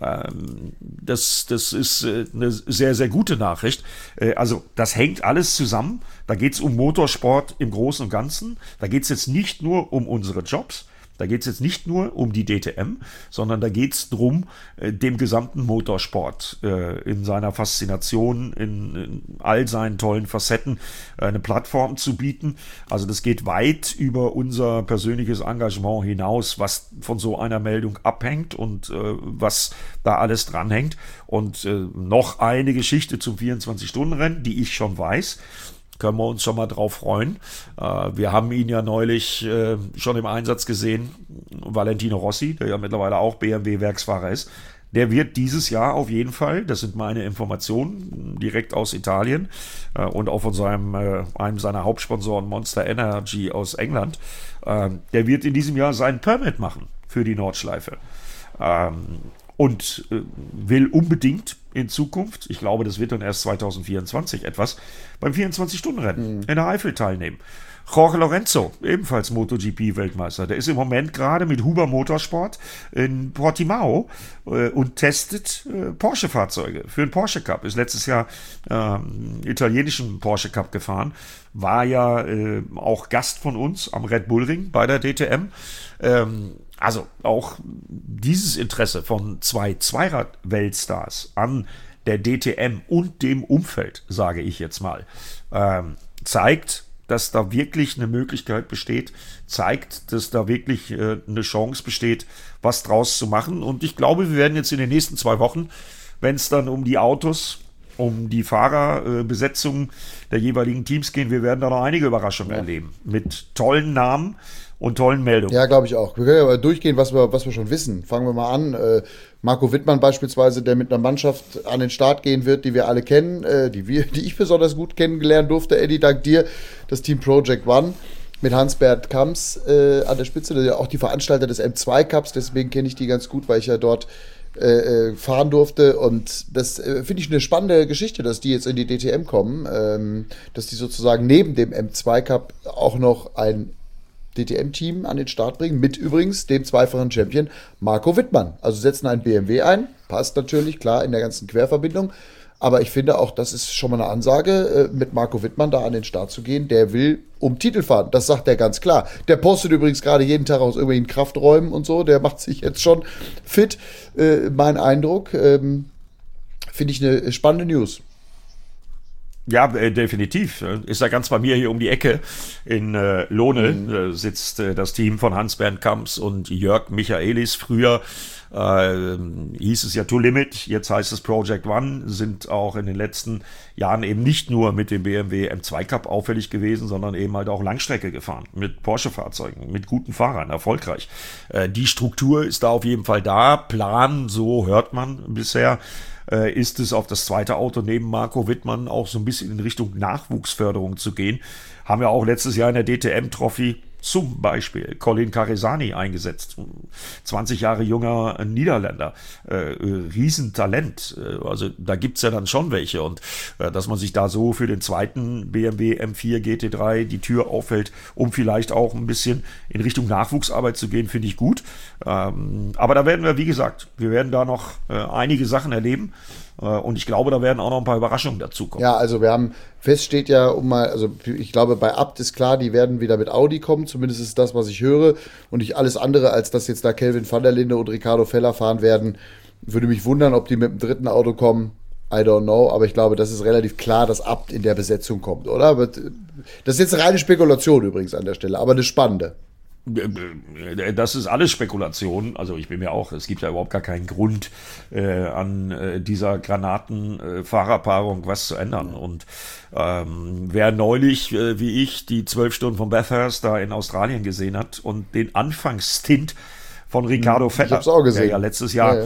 Das ist eine sehr, sehr gute Nachricht. Also das hängt alles zusammen. Da geht es um Motorsport im Großen und Ganzen. Da geht es jetzt nicht nur um unsere Jobs. Da geht es jetzt nicht nur um die DTM, sondern da geht es darum, dem gesamten Motorsport in seiner Faszination, in all seinen tollen Facetten eine Plattform zu bieten. Also das geht weit über unser persönliches Engagement hinaus, was von so einer Meldung abhängt und was da alles dranhängt. Und noch eine Geschichte zum 24-Stunden-Rennen, die ich schon weiß. Können wir uns schon mal drauf freuen. Wir haben ihn ja neulich schon im Einsatz gesehen, Valentino Rossi, der ja mittlerweile auch BMW-Werksfahrer ist. Der wird dieses Jahr auf jeden Fall, das sind meine Informationen, direkt aus Italien und auch von einem seiner Hauptsponsoren Monster Energy aus England, der wird in diesem Jahr seinen Permit machen für die Nordschleife. Und will unbedingt in Zukunft, ich glaube, das wird dann erst 2024 etwas, beim 24-Stunden-Rennen in der Eifel teilnehmen. Jorge Lorenzo, ebenfalls MotoGP-Weltmeister, der ist im Moment gerade mit Huber Motorsport in Portimao und testet Porsche-Fahrzeuge für den Porsche Cup. Ist letztes Jahr italienischen Porsche Cup gefahren, war ja auch Gast von uns am Red Bull Ring bei der DTM. Also auch dieses Interesse von zwei Zweirad-Weltstars an der DTM und dem Umfeld, sage ich jetzt mal, zeigt, dass da wirklich eine Möglichkeit besteht, zeigt, dass da wirklich eine Chance besteht, was draus zu machen. Und ich glaube, wir werden jetzt in den nächsten 2 Wochen, wenn es dann um die Autos, um die Fahrerbesetzung der jeweiligen Teams gehen, wir werden da noch einige Überraschungen erleben. Mit tollen Namen und tollen Meldungen. Ja, glaube ich auch. Wir können ja mal durchgehen, was wir schon wissen. Fangen wir mal an. Marco Wittmann beispielsweise, der mit einer Mannschaft an den Start gehen wird, die wir alle kennen, die ich besonders gut kennengelernt durfte. Eddie, dank dir, das Team Project One mit Hans-Bert Kamps an der Spitze, der ja auch die Veranstalter des M2 Cups, deswegen kenne ich die ganz gut, weil ich ja dort fahren durfte, und das finde ich eine spannende Geschichte, dass die jetzt in die DTM kommen, dass die sozusagen neben dem M2 Cup auch noch ein DTM-Team an den Start bringen, mit übrigens dem zweifachen Champion Marco Wittmann. Also setzen einen BMW ein, passt natürlich, klar, in der ganzen Querverbindung, aber ich finde auch, das ist schon mal eine Ansage, mit Marco Wittmann da an den Start zu gehen. Der will um Titel fahren, das sagt er ganz klar. Der postet übrigens gerade jeden Tag aus irgendwelchen Krafträumen und so, der macht sich jetzt schon fit, mein Eindruck. Finde ich eine spannende News. Ja, definitiv. Ist ja ganz bei mir hier um die Ecke. In Lohne sitzt das Team von Hans-Bernd Kamps und Jörg Michaelis. Früher hieß es ja To Limit, jetzt heißt es Project One, sind auch in den letzten Jahren eben nicht nur mit dem BMW M2 Cup auffällig gewesen, sondern eben halt auch Langstrecke gefahren, mit Porsche-Fahrzeugen, mit guten Fahrern, erfolgreich. Die Struktur ist da auf jeden Fall da. Plan, so hört man bisher, ist es, auf das zweite Auto neben Marco Wittmann auch so ein bisschen in Richtung Nachwuchsförderung zu gehen. Haben wir auch letztes Jahr in der DTM-Trophy zum Beispiel Colin Caresani eingesetzt. 20 Jahre junger Niederländer. Riesentalent. Also da gibt's ja dann schon welche. Und dass man sich da so für den zweiten BMW M4 GT3 die Tür aufhält, um vielleicht auch ein bisschen in Richtung Nachwuchsarbeit zu gehen, finde ich gut. Aber da werden wir, wie gesagt, wir werden da noch einige Sachen erleben. Und ich glaube, da werden auch noch ein paar Überraschungen dazukommen. Ja, also wir haben, fest steht ja, ich glaube, bei Abt ist klar, die werden wieder mit Audi kommen, zumindest ist das, was ich höre. Und nicht alles andere, als dass jetzt da Kelvin van der Linde und Ricardo Feller fahren werden. Würde mich wundern, ob die mit dem dritten Auto kommen. I don't know, aber ich glaube, das ist relativ klar, dass Abt in der Besetzung kommt, oder? Aber das ist jetzt eine reine Spekulation übrigens an der Stelle, aber eine spannende. Das ist alles Spekulation. Also ich bin mir auch, es gibt ja überhaupt gar keinen Grund an dieser Granatenfahrerpaarung was zu ändern. Und wer neulich, wie ich, die 12 Stunden von Bathurst da in Australien gesehen hat und den Anfangsstint von Ricardo Feller, der ja letztes Jahr,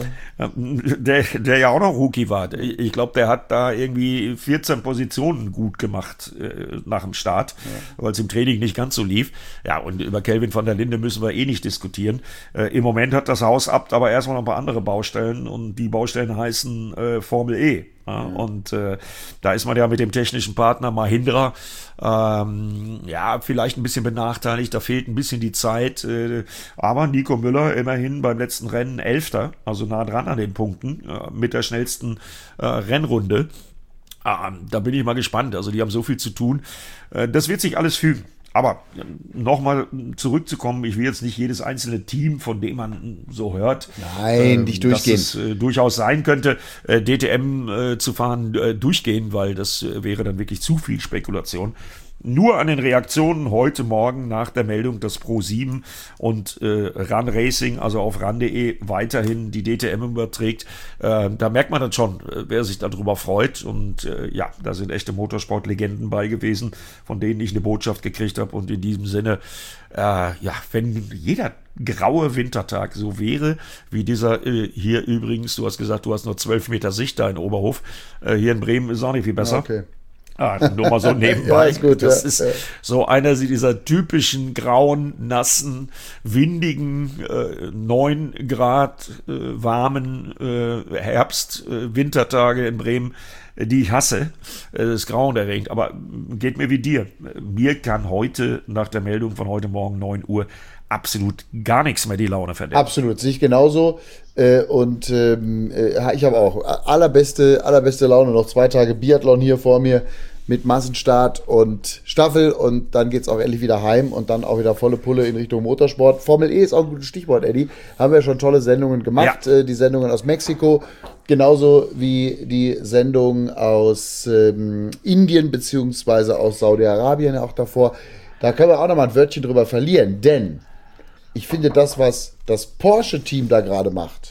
der ja auch noch Rookie war. Ich glaube, der hat da irgendwie 14 Positionen gut gemacht nach dem Start, weil es im Training nicht ganz so lief. Ja, und über Kelvin van der Linde müssen wir eh nicht diskutieren. Im Moment hat das Haus Abt aber erstmal noch ein paar andere Baustellen, und die Baustellen heißen Formel E. Ja, und da ist man ja mit dem technischen Partner Mahindra vielleicht ein bisschen benachteiligt, da fehlt ein bisschen die Zeit, aber Nico Müller immerhin beim letzten Rennen 11., also nah dran an den Punkten, mit der schnellsten Rennrunde. Da bin ich mal gespannt, also die haben so viel zu tun, das wird sich alles fügen. Aber nochmal zurückzukommen, ich will jetzt nicht jedes einzelne Team, von dem man so hört, nicht durchgehen, dass es durchaus sein könnte, DTM zu fahren, durchgehen, weil das wäre dann wirklich zu viel Spekulation. Nur an den Reaktionen heute Morgen nach der Meldung, dass Pro7 und Run Racing, also auf ran.de, weiterhin die DTM überträgt, da merkt man dann schon, wer sich darüber freut. Und da sind echte Motorsportlegenden bei gewesen, von denen ich eine Botschaft gekriegt habe. Und in diesem Sinne, wenn jeder graue Wintertag so wäre, wie dieser hier übrigens, du hast gesagt, du hast nur 12 Meter Sicht da in Oberhof, hier in Bremen ist auch nicht viel besser. Okay. Nur mal so nebenbei. Ja, ist gut, das ist so einer dieser typischen grauen, nassen, windigen, 9 Grad warmen Herbst-Wintertage in Bremen, die ich hasse. Das ist grauenerregend, aber geht mir wie dir. Mir kann heute, nach der Meldung von heute Morgen 9 Uhr, absolut gar nichts mehr die Laune verderben. Absolut, sehe ich genauso. Und ich habe auch allerbeste Laune, noch 2 Tage Biathlon hier vor mir. mit Massenstart und Staffel und dann geht es auch endlich wieder heim und dann auch wieder volle Pulle in Richtung Motorsport. Formel E ist auch ein gutes Stichwort, Eddie. Haben wir schon tolle Sendungen gemacht, die Sendungen aus Mexiko, genauso wie die Sendung aus Indien beziehungsweise aus Saudi-Arabien auch davor. Da können wir auch nochmal ein Wörtchen drüber verlieren, denn ich finde das, was das Porsche-Team da gerade macht,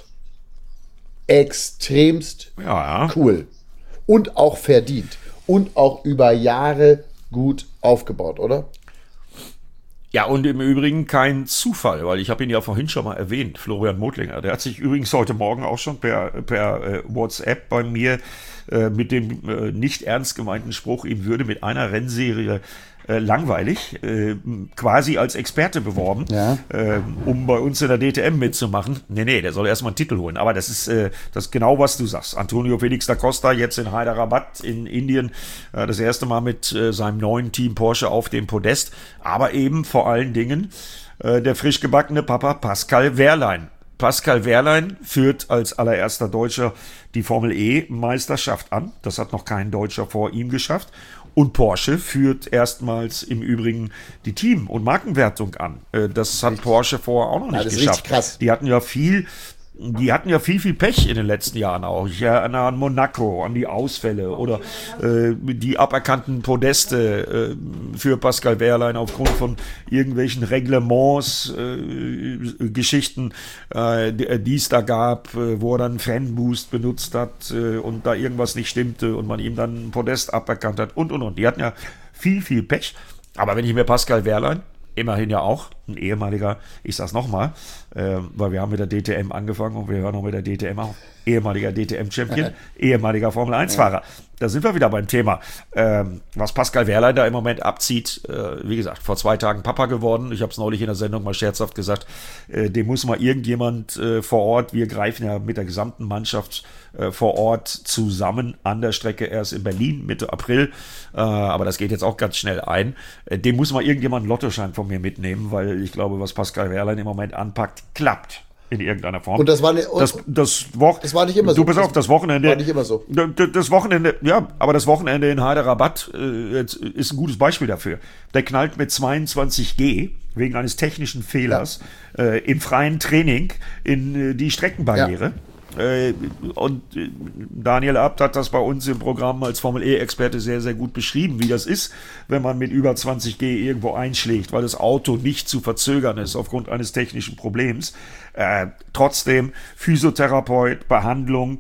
extremst cool und auch verdient. Und auch über Jahre gut aufgebaut, oder? Ja, und im Übrigen kein Zufall, weil ich habe ihn ja vorhin schon mal erwähnt, Florian Modlinger. Der hat sich übrigens heute Morgen auch schon per WhatsApp bei mir mit dem nicht ernst gemeinten Spruch, ihm würde mit einer Rennserie langweilig, quasi als Experte beworben, um bei uns in der DTM mitzumachen. Nee, der soll erstmal einen Titel holen. Aber das ist genau, was du sagst. Antonio Felix da Costa jetzt in Hyderabad in Indien, das erste Mal mit seinem neuen Team Porsche auf dem Podest. Aber eben vor allen Dingen der frisch gebackene Papa Pascal Wehrlein. Pascal Wehrlein führt als allererster Deutscher die Formel E-Meisterschaft an. Das hat noch kein Deutscher vor ihm geschafft. Und Porsche führt erstmals im Übrigen die Team- und Markenwertung an. Das hat Porsche vorher auch noch nicht geschafft. Richtig krass. Die hatten ja viel Pech in den letzten Jahren auch. Ich erinnere an Monaco, an die Ausfälle oder die aberkannten Podeste für Pascal Wehrlein aufgrund von irgendwelchen Reglements, Geschichten, die es da gab, wo er dann Fanboost benutzt hat und da irgendwas nicht stimmte und man ihm dann ein Podest aberkannt hat und. Die hatten ja viel Pech. Aber wenn ich mir Pascal Wehrlein, immerhin ja auch ein ehemaliger, ich sag's nochmal, weil wir haben mit der DTM angefangen und wir hören auch mit der DTM auf. Ehemaliger DTM-Champion, ehemaliger Formel-1-Fahrer. Da sind wir wieder beim Thema. Was Pascal Wehrlein da im Moment abzieht, wie gesagt, vor 2 Tagen Papa geworden. Ich habe es neulich in der Sendung mal scherzhaft gesagt, dem muss mal irgendjemand vor Ort, wir greifen ja mit der gesamten Mannschaft vor Ort zusammen an der Strecke erst in Berlin Mitte April, aber das geht jetzt auch ganz schnell ein. Dem muss mal irgendjemand einen Lottoschein von mir mitnehmen, weil ich glaube, was Pascal Wehrlein im Moment anpackt, klappt in irgendeiner Form. Und das war das war nicht immer so. Du pass auf, das Wochenende war nicht immer so. Das Wochenende, ja, aber das Wochenende in Hyderabad ist ein gutes Beispiel dafür. Der knallt mit 22G wegen eines technischen Fehlers im freien Training in die Streckenbarriere. Und Daniel Abt hat das bei uns im Programm als Formel-E-Experte sehr, sehr gut beschrieben, wie das ist, wenn man mit über 20G irgendwo einschlägt, weil das Auto nicht zu verzögern ist aufgrund eines technischen Problems. Trotzdem Physiotherapeut, Behandlung,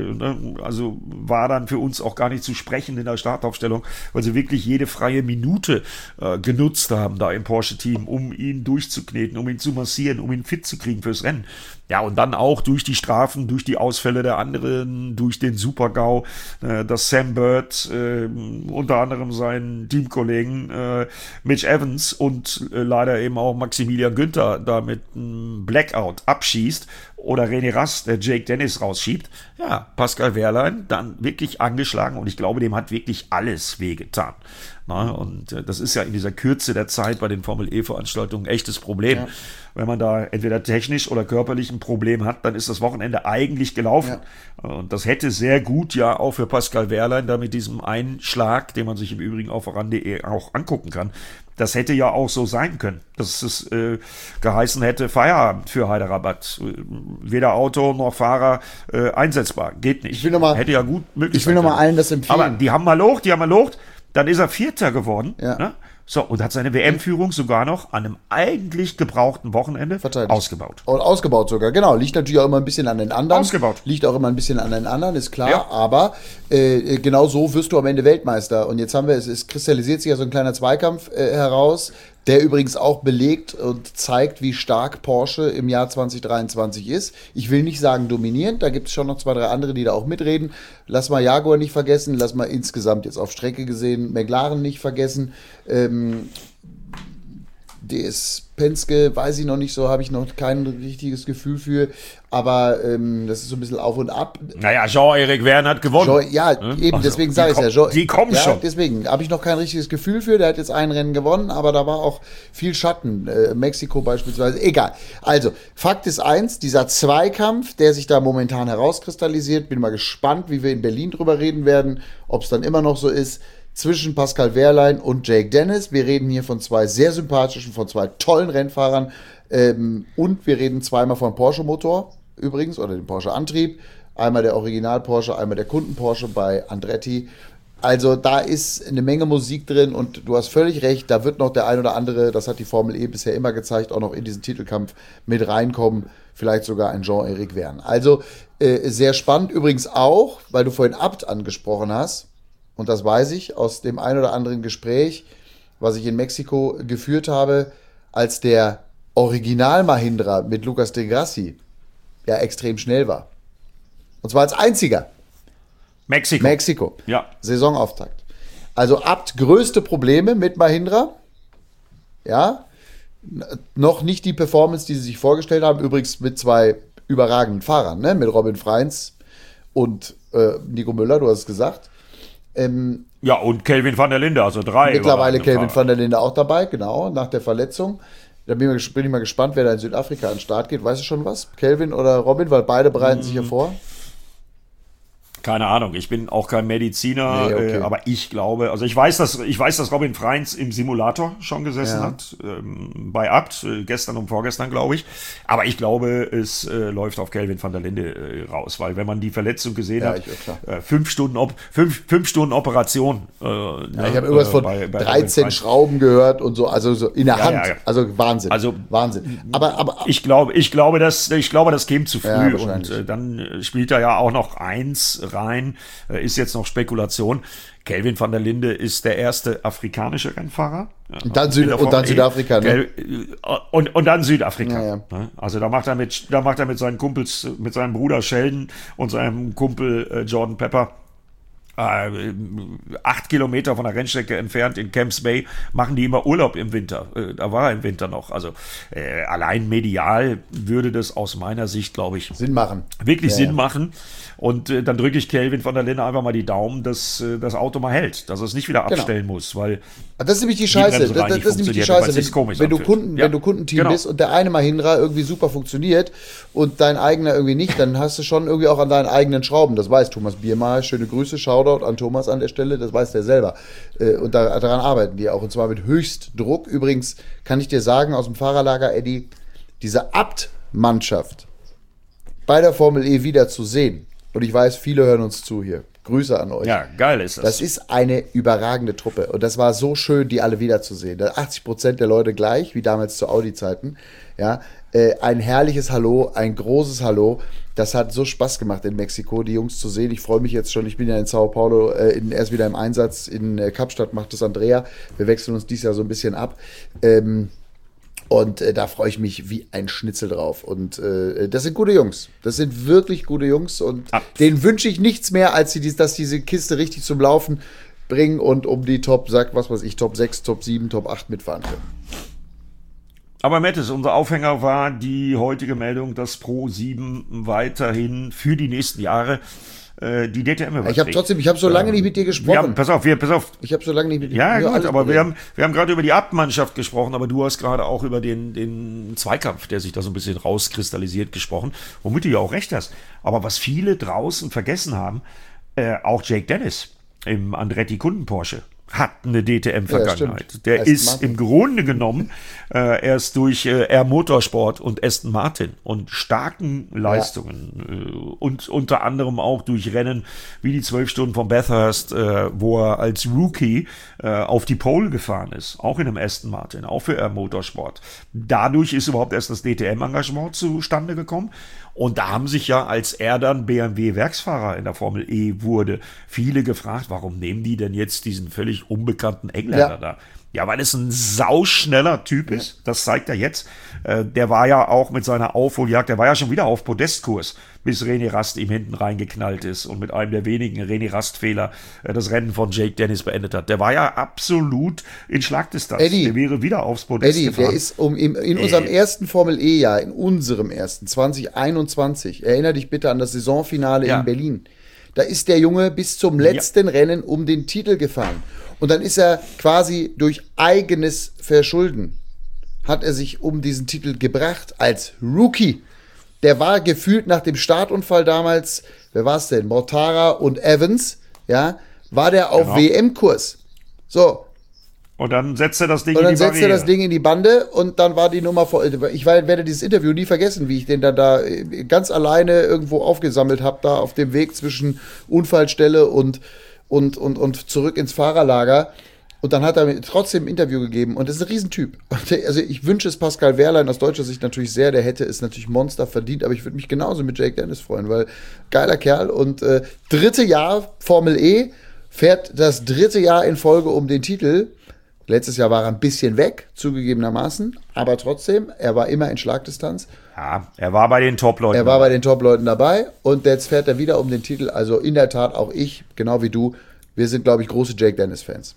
also war dann für uns auch gar nicht zu sprechen in der Startaufstellung, weil sie wirklich jede freie Minute genutzt haben da im Porsche-Team, um ihn durchzukneten, um ihn zu massieren, um ihn fit zu kriegen fürs Rennen. Ja, und dann auch durch die Strafen, durch die Ausfälle der anderen, durch den Super-GAU, dass Sam Bird unter anderem seinen Teamkollegen Mitch Evans und leider eben auch Maximilian Günther da mit einem Blackout abschießt oder René Rast, der Jake Dennis rausschiebt. Ja, Pascal Wehrlein dann wirklich angeschlagen und ich glaube, dem hat wirklich alles wehgetan. Na, und das ist ja in dieser Kürze der Zeit bei den Formel-E-Veranstaltungen ein echtes Problem. Ja. Wenn man da entweder technisch oder körperlich ein Problem hat, dann ist das Wochenende eigentlich gelaufen. Ja. Und das hätte sehr gut ja auch für Pascal Wehrlein da mit diesem Einschlag, den man sich im Übrigen auf ran.de auch angucken kann, das hätte ja auch so sein können, dass es geheißen hätte, Feierabend für Hyderabad. Weder Auto noch Fahrer einsetzbar. Geht nicht. Hätte ja gut möglich sein. Ich will nochmal allen das empfehlen. Aber die haben mal locht. Dann ist er Vierter geworden. Ja. Ne? So, und hat seine WM-Führung sogar noch an einem eigentlich gebrauchten Wochenende ausgebaut. Und ausgebaut sogar, genau. Liegt natürlich auch immer ein bisschen an den anderen. Ausgebaut. Liegt auch immer ein bisschen an den anderen, ist klar. Ja. Aber genau so wirst du am Ende Weltmeister. Und jetzt haben wir, es kristallisiert sich ja so ein kleiner Zweikampf heraus, der übrigens auch belegt und zeigt, wie stark Porsche im Jahr 2023 ist. Ich will nicht sagen dominierend, da gibt es schon noch 2, 3 andere, die da auch mitreden. Lass mal Jaguar nicht vergessen, lass mal insgesamt jetzt auf Strecke gesehen McLaren nicht vergessen. DS Penske, weiß ich noch nicht so, habe ich noch kein richtiges Gefühl für, aber das ist so ein bisschen auf und ab. Naja, Jean-Eric Verne hat gewonnen. Eben, deswegen sage ich es ja. Die kommen schon. Deswegen habe ich noch kein richtiges Gefühl für, der hat jetzt ein Rennen gewonnen, aber da war auch viel Schatten, Mexiko beispielsweise, egal. Also, Fakt ist eins, dieser Zweikampf, der sich da momentan herauskristallisiert, bin mal gespannt, wie wir in Berlin drüber reden werden, ob es dann immer noch so ist. zwischen Pascal Wehrlein und Jake Dennis. Wir reden hier von zwei sehr sympathischen, von zwei tollen Rennfahrern. Und wir reden zweimal vom Porsche-Motor übrigens oder dem Porsche-Antrieb. Einmal der Original-Porsche, einmal der Kunden-Porsche bei Andretti. Also da ist eine Menge Musik drin und du hast völlig recht, da wird noch der ein oder andere, das hat die Formel E bisher immer gezeigt, auch noch in diesen Titelkampf mit reinkommen. Vielleicht sogar ein Jean-Éric Vergne. Also sehr spannend. Übrigens auch, weil du vorhin Abt angesprochen hast, und das weiß ich aus dem ein oder anderen Gespräch, was ich in Mexiko geführt habe, als der Original Mahindra mit Lucas de Grassi ja extrem schnell war. Und zwar als einziger. Mexiko. Ja. Saisonauftakt. Also Abt größte Probleme mit Mahindra. Ja. Noch nicht die Performance, die sie sich vorgestellt haben. Übrigens mit zwei überragenden Fahrern, ne? Mit Robin Freins und Nico Müller, du hast es gesagt. Ja, und Kelvin van der Linde, also 3. Mittlerweile Kelvin van der Linde auch dabei, genau, nach der Verletzung. Da bin ich mal gespannt, wer da in Südafrika an den Start geht. Weißt du schon was? Kelvin oder Robin? Weil beide bereiten sich ja vor. Keine Ahnung, ich bin auch kein Mediziner, Nee, okay. Aber ich glaube, also ich weiß, dass Robin Freins im Simulator schon gesessen hat, bei Abt, gestern und vorgestern, glaube ich. Aber ich glaube, es läuft auf Kelvin van der Linde raus, weil wenn man die Verletzung gesehen hat, 5 Stunden Operation. Ich habe irgendwas von 13 Schrauben gehört und so, also so in der Hand. Ja. Also Wahnsinn. Wahnsinn. Aber ich glaube, das käme zu früh und dann spielt er ja auch noch 1 rein, ist jetzt noch Spekulation. Kelvin van der Linde ist der erste afrikanische Rennfahrer. Und dann Südafrika, ne? Und dann Südafrika. Ja. Also da macht er mit seinen Kumpels, mit seinem Bruder Sheldon und seinem Kumpel Jordan Pepper 8 Kilometer von der Rennstrecke entfernt in Camps Bay, machen die immer Urlaub im Winter. Da war er im Winter noch. Also allein medial würde das aus meiner Sicht, glaube ich, Sinn machen. Wirklich Sinn machen. Und dann drücke ich Kelvin van der Linde einfach mal die Daumen, dass das Auto mal hält, dass er es nicht wieder abstellen muss, weil das ist nämlich die Scheiße. Das ist nämlich die Scheiße, wenn du Kundenteam bist und der eine Mahindra irgendwie super funktioniert und dein eigener irgendwie nicht, dann hast du schon irgendwie auch an deinen eigenen Schrauben. Das weiß Thomas Biermeier. Schöne Grüße, Shoutout an Thomas an der Stelle. Das weiß der selber. Und daran arbeiten die auch. Und zwar mit Höchstdruck. Übrigens kann ich dir sagen, aus dem Fahrerlager, Eddie, diese Abt-Mannschaft bei der Formel E wieder zu sehen. Und ich weiß, viele hören uns zu hier. Grüße an euch. Ja, geil ist das. Das ist eine überragende Truppe. Und das war so schön, die alle wiederzusehen. 80% der Leute gleich, wie damals zu Audi-Zeiten. Ja, ein herrliches Hallo, ein großes Hallo. Das hat so Spaß gemacht in Mexiko, die Jungs zu sehen. Ich freue mich jetzt schon. Ich bin ja in Sao Paulo, erst wieder im Einsatz. In Kapstadt macht das Andrea. Wir wechseln uns dieses Jahr so ein bisschen ab. Und da freue ich mich wie ein Schnitzel drauf. Und das sind gute Jungs. Das sind wirklich gute Jungs. Und denen wünsche ich nichts mehr, als dass diese Kiste richtig zum Laufen bringen und um die Top 6, Top 7, Top 8 mitfahren können. Aber Mattes, unser Aufhänger war die heutige Meldung, dass Pro7 weiterhin für die nächsten Jahre die DTM überträgt. Ich habe so lange nicht mit dir gesprochen. Pass auf. Ich habe so lange nicht mit dir gesprochen. Ja, gut, aber wir haben gerade über die Abmannschaft gesprochen, aber du hast gerade auch über den Zweikampf, der sich da so ein bisschen rauskristallisiert, gesprochen, womit du ja auch recht hast. Aber was viele draußen vergessen haben, auch Jake Dennis im Andretti Kunden Porsche hat eine DTM-Vergangenheit. Ja, der ist im Grunde genommen erst durch R Motorsport und Aston Martin und starken Leistungen und unter anderem auch durch Rennen wie die 12 Stunden von Bathurst, wo er als Rookie auf die Pole gefahren ist, auch in einem Aston Martin, auch für R Motorsport. Dadurch ist überhaupt erst das DTM-Engagement zustande gekommen. Und da haben sich ja, als er dann BMW-Werksfahrer in der Formel E wurde, viele gefragt, warum nehmen die denn jetzt diesen völlig unbekannten Engländer da? Ja, weil es ein sauschneller Typ ist, das zeigt er jetzt. Der war ja auch mit seiner Aufholjagd, der war ja schon wieder auf Podestkurs, bis René Rast ihm hinten reingeknallt ist und mit einem der wenigen René Rast-Fehler das Rennen von Jake Dennis beendet hat. Der war ja absolut in Schlagdistanz. Eddie, der wäre wieder aufs Podest gefahren. Der ist in unserem ersten Formel-E-Jahr, in unserem ersten, 2021, erinnere dich bitte an das Saisonfinale in Berlin. Da ist der Junge bis zum letzten Rennen um den Titel gefahren. Und dann ist er quasi durch eigenes Verschulden, hat er sich um diesen Titel gebracht als Rookie. Der war gefühlt nach dem Startunfall damals, wer war es denn? Mortara und Evans, war der auf WM-Kurs. So. Und dann setzt er das Ding Und in dann die setzt er Barriere. das Ding in die Bande, und dann war das Ding in die Bande, und dann war die Nummer vor. Werde dieses Interview nie vergessen, wie ich den dann da ganz alleine irgendwo aufgesammelt habe, da auf dem Weg zwischen Unfallstelle und zurück ins Fahrerlager. Und dann hat er mir trotzdem ein Interview gegeben, und das ist ein Riesentyp. Also ich wünsche es Pascal Wehrlein aus deutscher Sicht natürlich sehr, der hätte es natürlich Monster verdient, aber ich würde mich genauso mit Jake Dennis freuen, weil geiler Kerl, und 3. Jahr Formel E, fährt das 3. Jahr in Folge um den Titel. Letztes Jahr war er ein bisschen weg, zugegebenermaßen, aber trotzdem, er war immer in Schlagdistanz. Ja, er war bei den Top-Leuten. Er war bei den Top-Leuten dabei, und jetzt fährt er wieder um den Titel. Also in der Tat auch ich, genau wie du, wir sind, glaube ich, große Jake Dennis-Fans.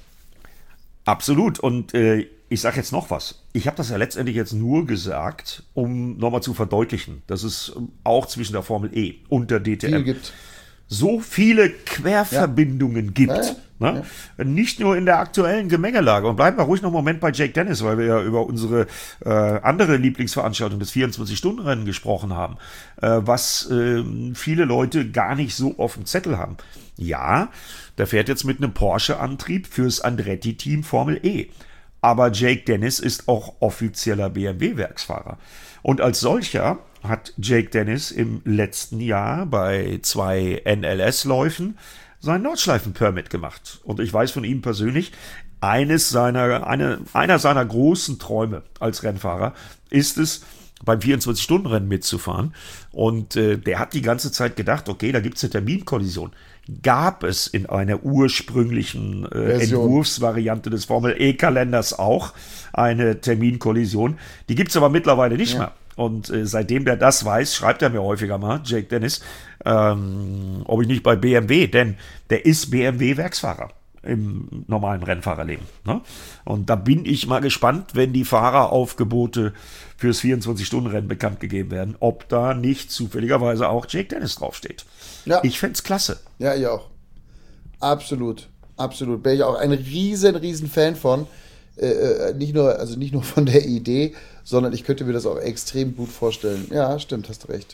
Absolut. Und ich sage jetzt noch was. Ich habe das ja letztendlich jetzt nur gesagt, um nochmal zu verdeutlichen, dass es auch zwischen der Formel E und der DTM so viele Querverbindungen gibt. Ja. Ne? Ja. Nicht nur in der aktuellen Gemengelage. Und bleiben wir ruhig noch einen Moment bei Jake Dennis, weil wir ja über unsere andere Lieblingsveranstaltung des 24-Stunden-Rennen gesprochen haben, was viele Leute gar nicht so auf dem Zettel haben. Ja, der fährt jetzt mit einem Porsche-Antrieb fürs Andretti-Team Formel E. Aber Jake Dennis ist auch offizieller BMW-Werksfahrer. Und als solcher hat Jake Dennis im letzten Jahr bei 2 NLS-Läufen sein Nordschleifen-Permit gemacht. Und ich weiß von ihm persönlich, einer seiner großen Träume als Rennfahrer ist es, beim 24-Stunden-Rennen mitzufahren. Und der hat die ganze Zeit gedacht, okay, da gibt es eine Terminkollision. Gab es in einer ursprünglichen Entwurfsvariante des Formel-E-Kalenders auch eine Terminkollision. Die gibt es aber mittlerweile nicht mehr. Und seitdem der das weiß, schreibt er mir häufiger mal, Jake Dennis, ob ich nicht bei BMW, denn der ist BMW-Werksfahrer im normalen Rennfahrerleben. Ne? Und da bin ich mal gespannt, wenn die Fahreraufgebote fürs 24-Stunden-Rennen bekannt gegeben werden, ob da nicht zufälligerweise auch Jake Dennis draufsteht. Ja. Ich fände es klasse. Ja, ich auch. Absolut. Bin ich auch ein riesen Fan von. Nicht nur von der Idee, sondern ich könnte mir das auch extrem gut vorstellen. Ja, stimmt, hast recht.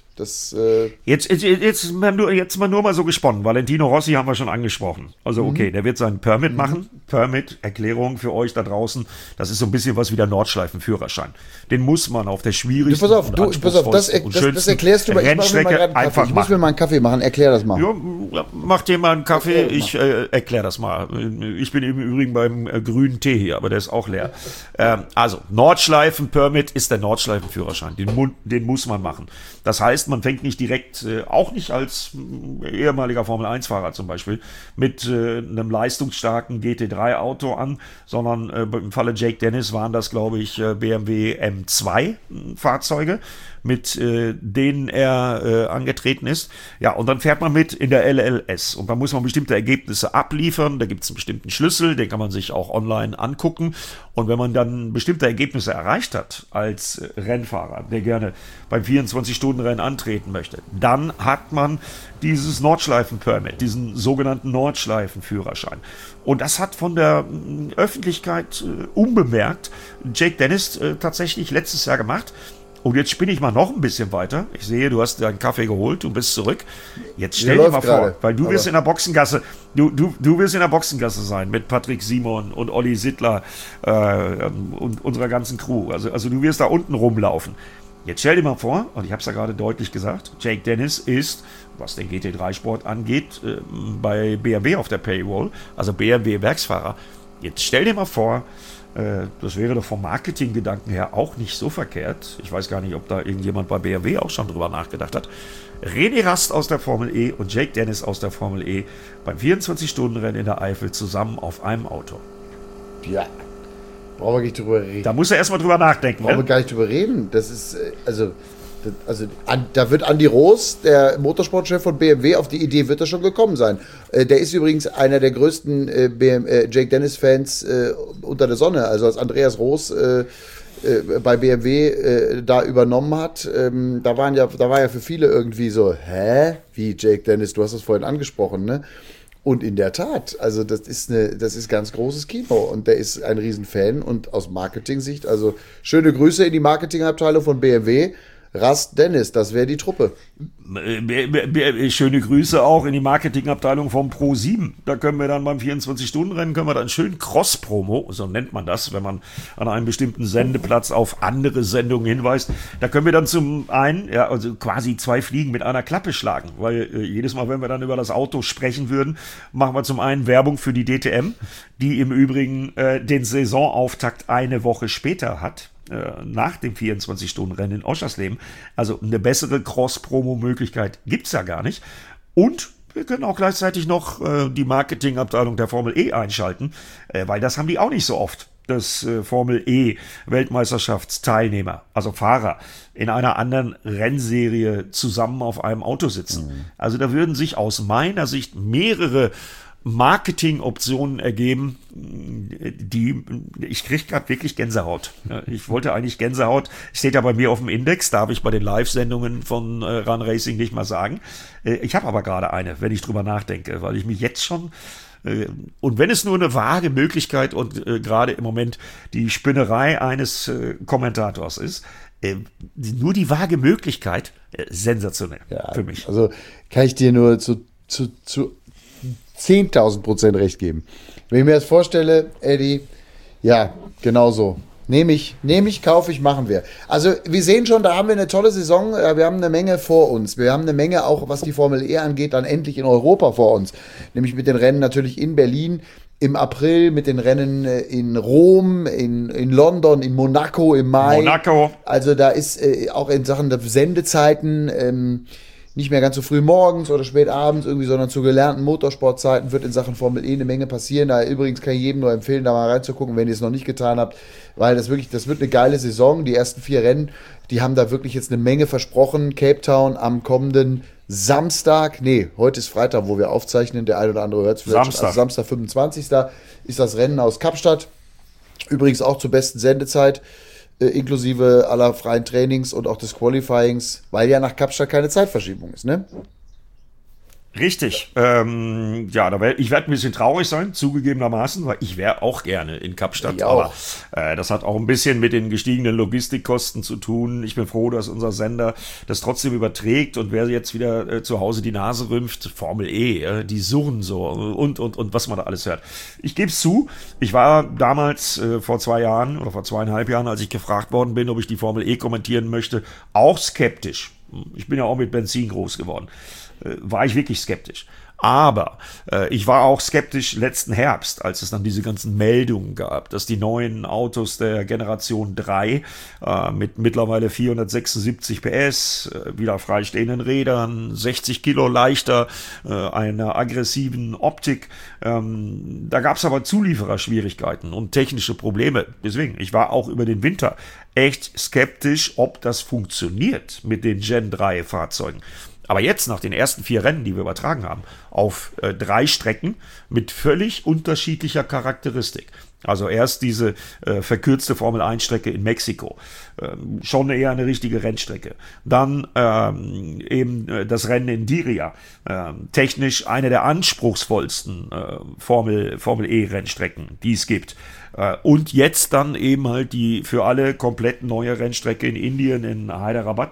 Jetzt mal nur mal so gesponnen. Valentino Rossi haben wir schon angesprochen. Also okay, der wird seinen Permit machen. Permit, Erklärung für euch da draußen. Das ist so ein bisschen was wie der Nordschleifenführerschein. Den muss man auf der schwierigsten Pass auf, das erklärst du mal. Ich mache mir mal gerade einen Kaffee. Ich muss mir mal einen Kaffee machen. Erklär das mal. Ja, mach dir mal einen Kaffee. Ich erkläre das mal. Ich bin im Übrigen beim grünen Tee hier, aber der ist auch leer. Also, Nordschleifen-Permit ist der Nordschleifenführerschein. Den muss man machen. Das heißt, man fängt nicht direkt, auch nicht als ehemaliger Formel-1-Fahrer zum Beispiel, mit einem leistungsstarken GT3-Auto an, sondern im Falle Jake Dennis waren das, glaube ich, BMW M2-Fahrzeuge, mit denen er angetreten ist. Ja, und dann fährt man mit in der LLS. Und da muss man bestimmte Ergebnisse abliefern. Da gibt es einen bestimmten Schlüssel, den kann man sich auch online angucken. Und wenn man dann bestimmte Ergebnisse erreicht hat als Rennfahrer, der gerne beim 24-Stunden-Rennen antreten möchte, dann hat man dieses Nordschleifen-Permit, diesen sogenannten Nordschleifenführerschein. Und das hat von der Öffentlichkeit unbemerkt Jake Dennis tatsächlich letztes Jahr gemacht. Und jetzt spinne ich mal noch ein bisschen weiter. Ich sehe, du hast deinen Kaffee geholt, du bist zurück. Jetzt stell dir mal vor, weil du wirst in der Boxengasse, du wirst in der Boxengasse sein mit Patrick Simon und Olli Sittler und unserer ganzen Crew. Also du wirst da unten rumlaufen. Jetzt stell dir mal vor, und ich habe es ja gerade deutlich gesagt, Jake Dennis ist, was den GT3-Sport angeht, bei BMW auf der Paywall, also BMW-Werksfahrer. Jetzt stell dir mal vor, das wäre doch vom Marketinggedanken her auch nicht so verkehrt. Ich weiß gar nicht, ob da irgendjemand bei BMW auch schon drüber nachgedacht hat. René Rast aus der Formel E und Jake Dennis aus der Formel E beim 24-Stunden-Rennen in der Eifel zusammen auf einem Auto. Ja, brauchen wir nicht drüber reden. Da muss er erstmal drüber nachdenken. Brauchen wir gar nicht drüber reden. Das ist, da wird Andi Roos, der Motorsportchef von BMW, auf die Idee wird er schon gekommen sein. Der ist übrigens einer der größten Jake Dennis-Fans unter der Sonne. Also als Andreas Roos bei BMW da übernommen hat, da war ja für viele irgendwie so, wie Jake Dennis, du hast es vorhin angesprochen, ne? Und in der Tat, also das ist ganz großes Kino und der ist ein Riesenfan und aus Marketing-Sicht, also schöne Grüße in die Marketingabteilung von BMW. Rast Dennis, das wäre die Truppe. Schöne Grüße auch in die Marketingabteilung vom Pro7. Da können wir dann beim 24-Stunden-Rennen, können wir dann schön Cross-Promo, so nennt man das, wenn man an einem bestimmten Sendeplatz auf andere Sendungen hinweist. Da können wir dann zum einen, ja, also quasi 2 Fliegen mit einer Klappe schlagen, weil jedes Mal, wenn wir dann über das Auto sprechen würden, machen wir zum einen Werbung für die DTM, die im Übrigen den Saisonauftakt eine Woche später hat. Nach dem 24-Stunden-Rennen in Oschersleben. Also eine bessere Cross-Promo-Möglichkeit gibt es ja gar nicht. Und wir können auch gleichzeitig noch die Marketingabteilung der Formel E einschalten, weil das haben die auch nicht so oft, dass Formel E Weltmeisterschaftsteilnehmer, also Fahrer, in einer anderen Rennserie zusammen auf einem Auto sitzen. Also da würden sich aus meiner Sicht mehrere Marketingoptionen ergeben, ich kriege gerade wirklich Gänsehaut. Ich wollte eigentlich Gänsehaut, steht ja bei mir auf dem Index, darf ich bei den Live-Sendungen von Run Racing nicht mal sagen. Ich habe aber gerade eine, wenn ich drüber nachdenke, weil ich mich jetzt schon, und wenn es nur eine vage Möglichkeit und gerade im Moment die Spinnerei eines Kommentators ist, nur die vage Möglichkeit, sensationell für mich. Also kann ich dir nur zu 10.000% recht geben. Wenn ich mir das vorstelle, Eddie, ja, genau so. Nehme ich, kaufe ich, machen wir. Also wir sehen schon, da haben wir eine tolle Saison, wir haben eine Menge vor uns. Wir haben eine Menge auch, was die Formel E angeht, dann endlich in Europa vor uns. Nämlich mit den Rennen natürlich in Berlin im April, mit den Rennen in Rom, in London, in Monaco im Mai. Also da ist auch in Sachen der Sendezeiten nicht mehr ganz so früh morgens oder spät abends irgendwie, sondern zu gelernten Motorsportzeiten wird in Sachen Formel E eine Menge passieren. Da übrigens kann ich jedem nur empfehlen, da mal reinzugucken, wenn ihr es noch nicht getan habt, weil das wird eine geile Saison. Die ersten 4 Rennen, die haben da wirklich jetzt eine Menge versprochen. Cape Town am kommenden Samstag, heute ist Freitag, wo wir aufzeichnen, der ein oder andere hört es vielleicht. Samstag. Also Samstag, 25. ist das Rennen aus Kapstadt. Übrigens auch zur besten Sendezeit. Inklusive aller freien Trainings und auch des Qualifyings, weil ja nach Kapstadt keine Zeitverschiebung ist, ne? Richtig. Ich werde ein bisschen traurig sein, zugegebenermaßen, weil ich wäre auch gerne in Kapstadt. Aber das hat auch ein bisschen mit den gestiegenen Logistikkosten zu tun. Ich bin froh, dass unser Sender das trotzdem überträgt. Und wer jetzt wieder zu Hause die Nase rümpft, Formel E, die surren so und was man da alles hört. Ich gebe es zu, ich war damals vor 2 Jahren oder vor 2,5 Jahren, als ich gefragt worden bin, ob ich die Formel E kommentieren möchte, auch skeptisch. Ich bin ja auch mit Benzin groß geworden. War ich wirklich skeptisch. Aber ich war auch skeptisch letzten Herbst, als es dann diese ganzen Meldungen gab, dass die neuen Autos der Generation 3 mit mittlerweile 476 PS, wieder freistehenden Rädern, 60 Kilo leichter, einer aggressiven Optik, da gab es aber Zuliefererschwierigkeiten und technische Probleme. Deswegen, ich war auch über den Winter echt skeptisch, ob das funktioniert mit den Gen 3 Fahrzeugen. Aber jetzt, nach den ersten 4 Rennen, die wir übertragen haben, auf 3 Strecken mit völlig unterschiedlicher Charakteristik. Also erst diese verkürzte Formel-1-Strecke in Mexiko, schon eher eine richtige Rennstrecke. Dann eben das Rennen in Diriyah, technisch eine der anspruchsvollsten Formel-E-Rennstrecken, die es gibt. Und jetzt dann eben halt die für alle komplett neue Rennstrecke in Indien, in Hyderabad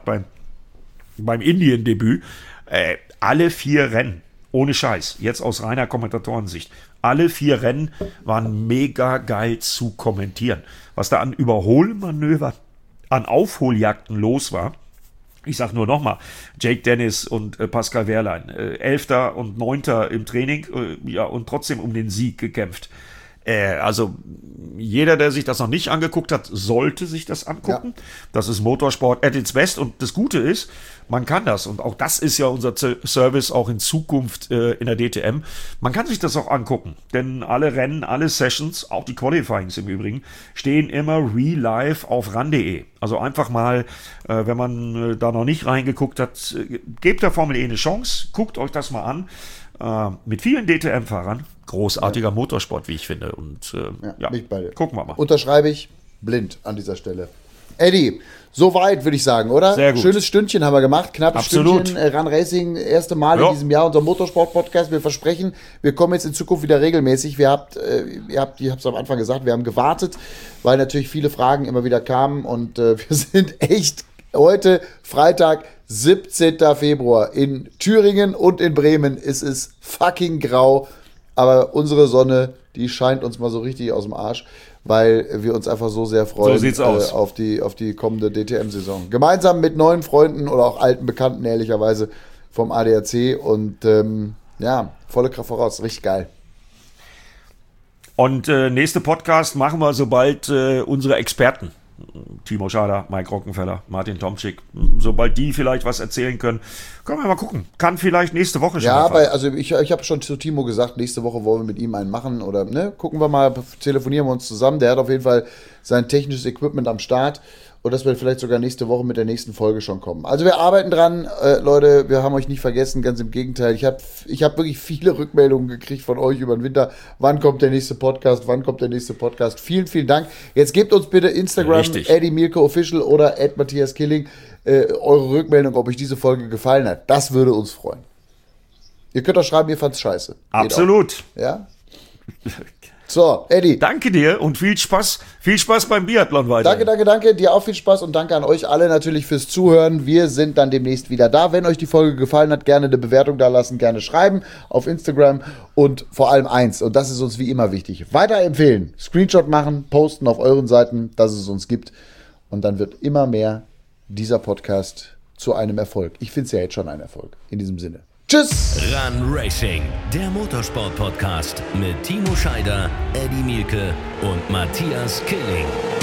beim Indien-Debüt, alle 4 Rennen, ohne Scheiß, jetzt aus reiner Kommentatorensicht, alle 4 Rennen waren mega geil zu kommentieren. Was da an Überholmanöver, an Aufholjagden los war, ich sag nur nochmal, Jake Dennis und Pascal Wehrlein, 11. und 9. im Training, und trotzdem um den Sieg gekämpft. Also jeder, der sich das noch nicht angeguckt hat, sollte sich das angucken. Ja. Das ist Motorsport at its best. Und das Gute ist, man kann das. Und auch das ist ja unser Service auch in Zukunft in der DTM. Man kann sich das auch angucken. Denn alle Rennen, alle Sessions, auch die Qualifyings im Übrigen, stehen immer real live auf ran.de. Also einfach mal, wenn man da noch nicht reingeguckt hat, gebt der Formel E eine Chance. Guckt euch das mal an. Mit vielen DTM-Fahrern. Großartiger Motorsport, wie ich finde. Und gucken wir mal. Unterschreibe ich blind an dieser Stelle. Eddie, soweit würde ich sagen, oder? Sehr gut. Schönes Stündchen haben wir gemacht, knappes Absolut. Stündchen. Run Racing, erste Mal in diesem Jahr unser Motorsport-Podcast. Wir versprechen, wir kommen jetzt in Zukunft wieder regelmäßig. Ich habe es am Anfang gesagt, wir haben gewartet, weil natürlich viele Fragen immer wieder kamen und wir sind echt Heute, Freitag, 17. Februar. In Thüringen und in Bremen ist es fucking grau. Aber unsere Sonne, die scheint uns mal so richtig aus dem Arsch, weil wir uns einfach so sehr freuen auf die kommende DTM-Saison. Gemeinsam mit neuen Freunden oder auch alten Bekannten, ehrlicherweise, vom ADAC. Und volle Kraft voraus. Richtig geil. Und nächste Podcast machen wir, sobald unsere Experten, Timo Scheider, Mike Rockenfeller, Martin Tomczyk, sobald die vielleicht was erzählen können wir mal gucken. Kann vielleicht nächste Woche schon. Ja, aber also ich habe schon zu Timo gesagt, nächste Woche wollen wir mit ihm einen machen oder gucken wir mal, telefonieren wir uns zusammen. Der hat auf jeden Fall sein technisches Equipment am Start und das wird vielleicht sogar nächste Woche mit der nächsten Folge schon kommen. Also wir arbeiten dran, Leute, wir haben euch nicht vergessen, ganz im Gegenteil. Ich hab wirklich viele Rückmeldungen gekriegt von euch über den Winter. Wann kommt der nächste Podcast? Vielen, vielen Dank. Jetzt gebt uns bitte Instagram, Eddie Mielke Official oder @Matthias Killing, eure Rückmeldung, ob euch diese Folge gefallen hat. Das würde uns freuen. Ihr könnt auch schreiben, ihr fand's scheiße. Absolut. Ja? So, Eddie. Danke dir und viel Spaß beim Biathlon weiter. Danke. Dir auch viel Spaß und danke an euch alle natürlich fürs Zuhören. Wir sind dann demnächst wieder da. Wenn euch die Folge gefallen hat, gerne eine Bewertung da lassen, gerne schreiben auf Instagram und vor allem eins, und das ist uns wie immer wichtig, weiterempfehlen, Screenshot machen, posten auf euren Seiten, dass es uns gibt und dann wird immer mehr dieser Podcast zu einem Erfolg. Ich finde es ja jetzt schon ein Erfolg. In diesem Sinne. Tschüss! Run Racing, der Motorsport-Podcast mit Timo Scheider, Eddie Mielke und Matthias Killing.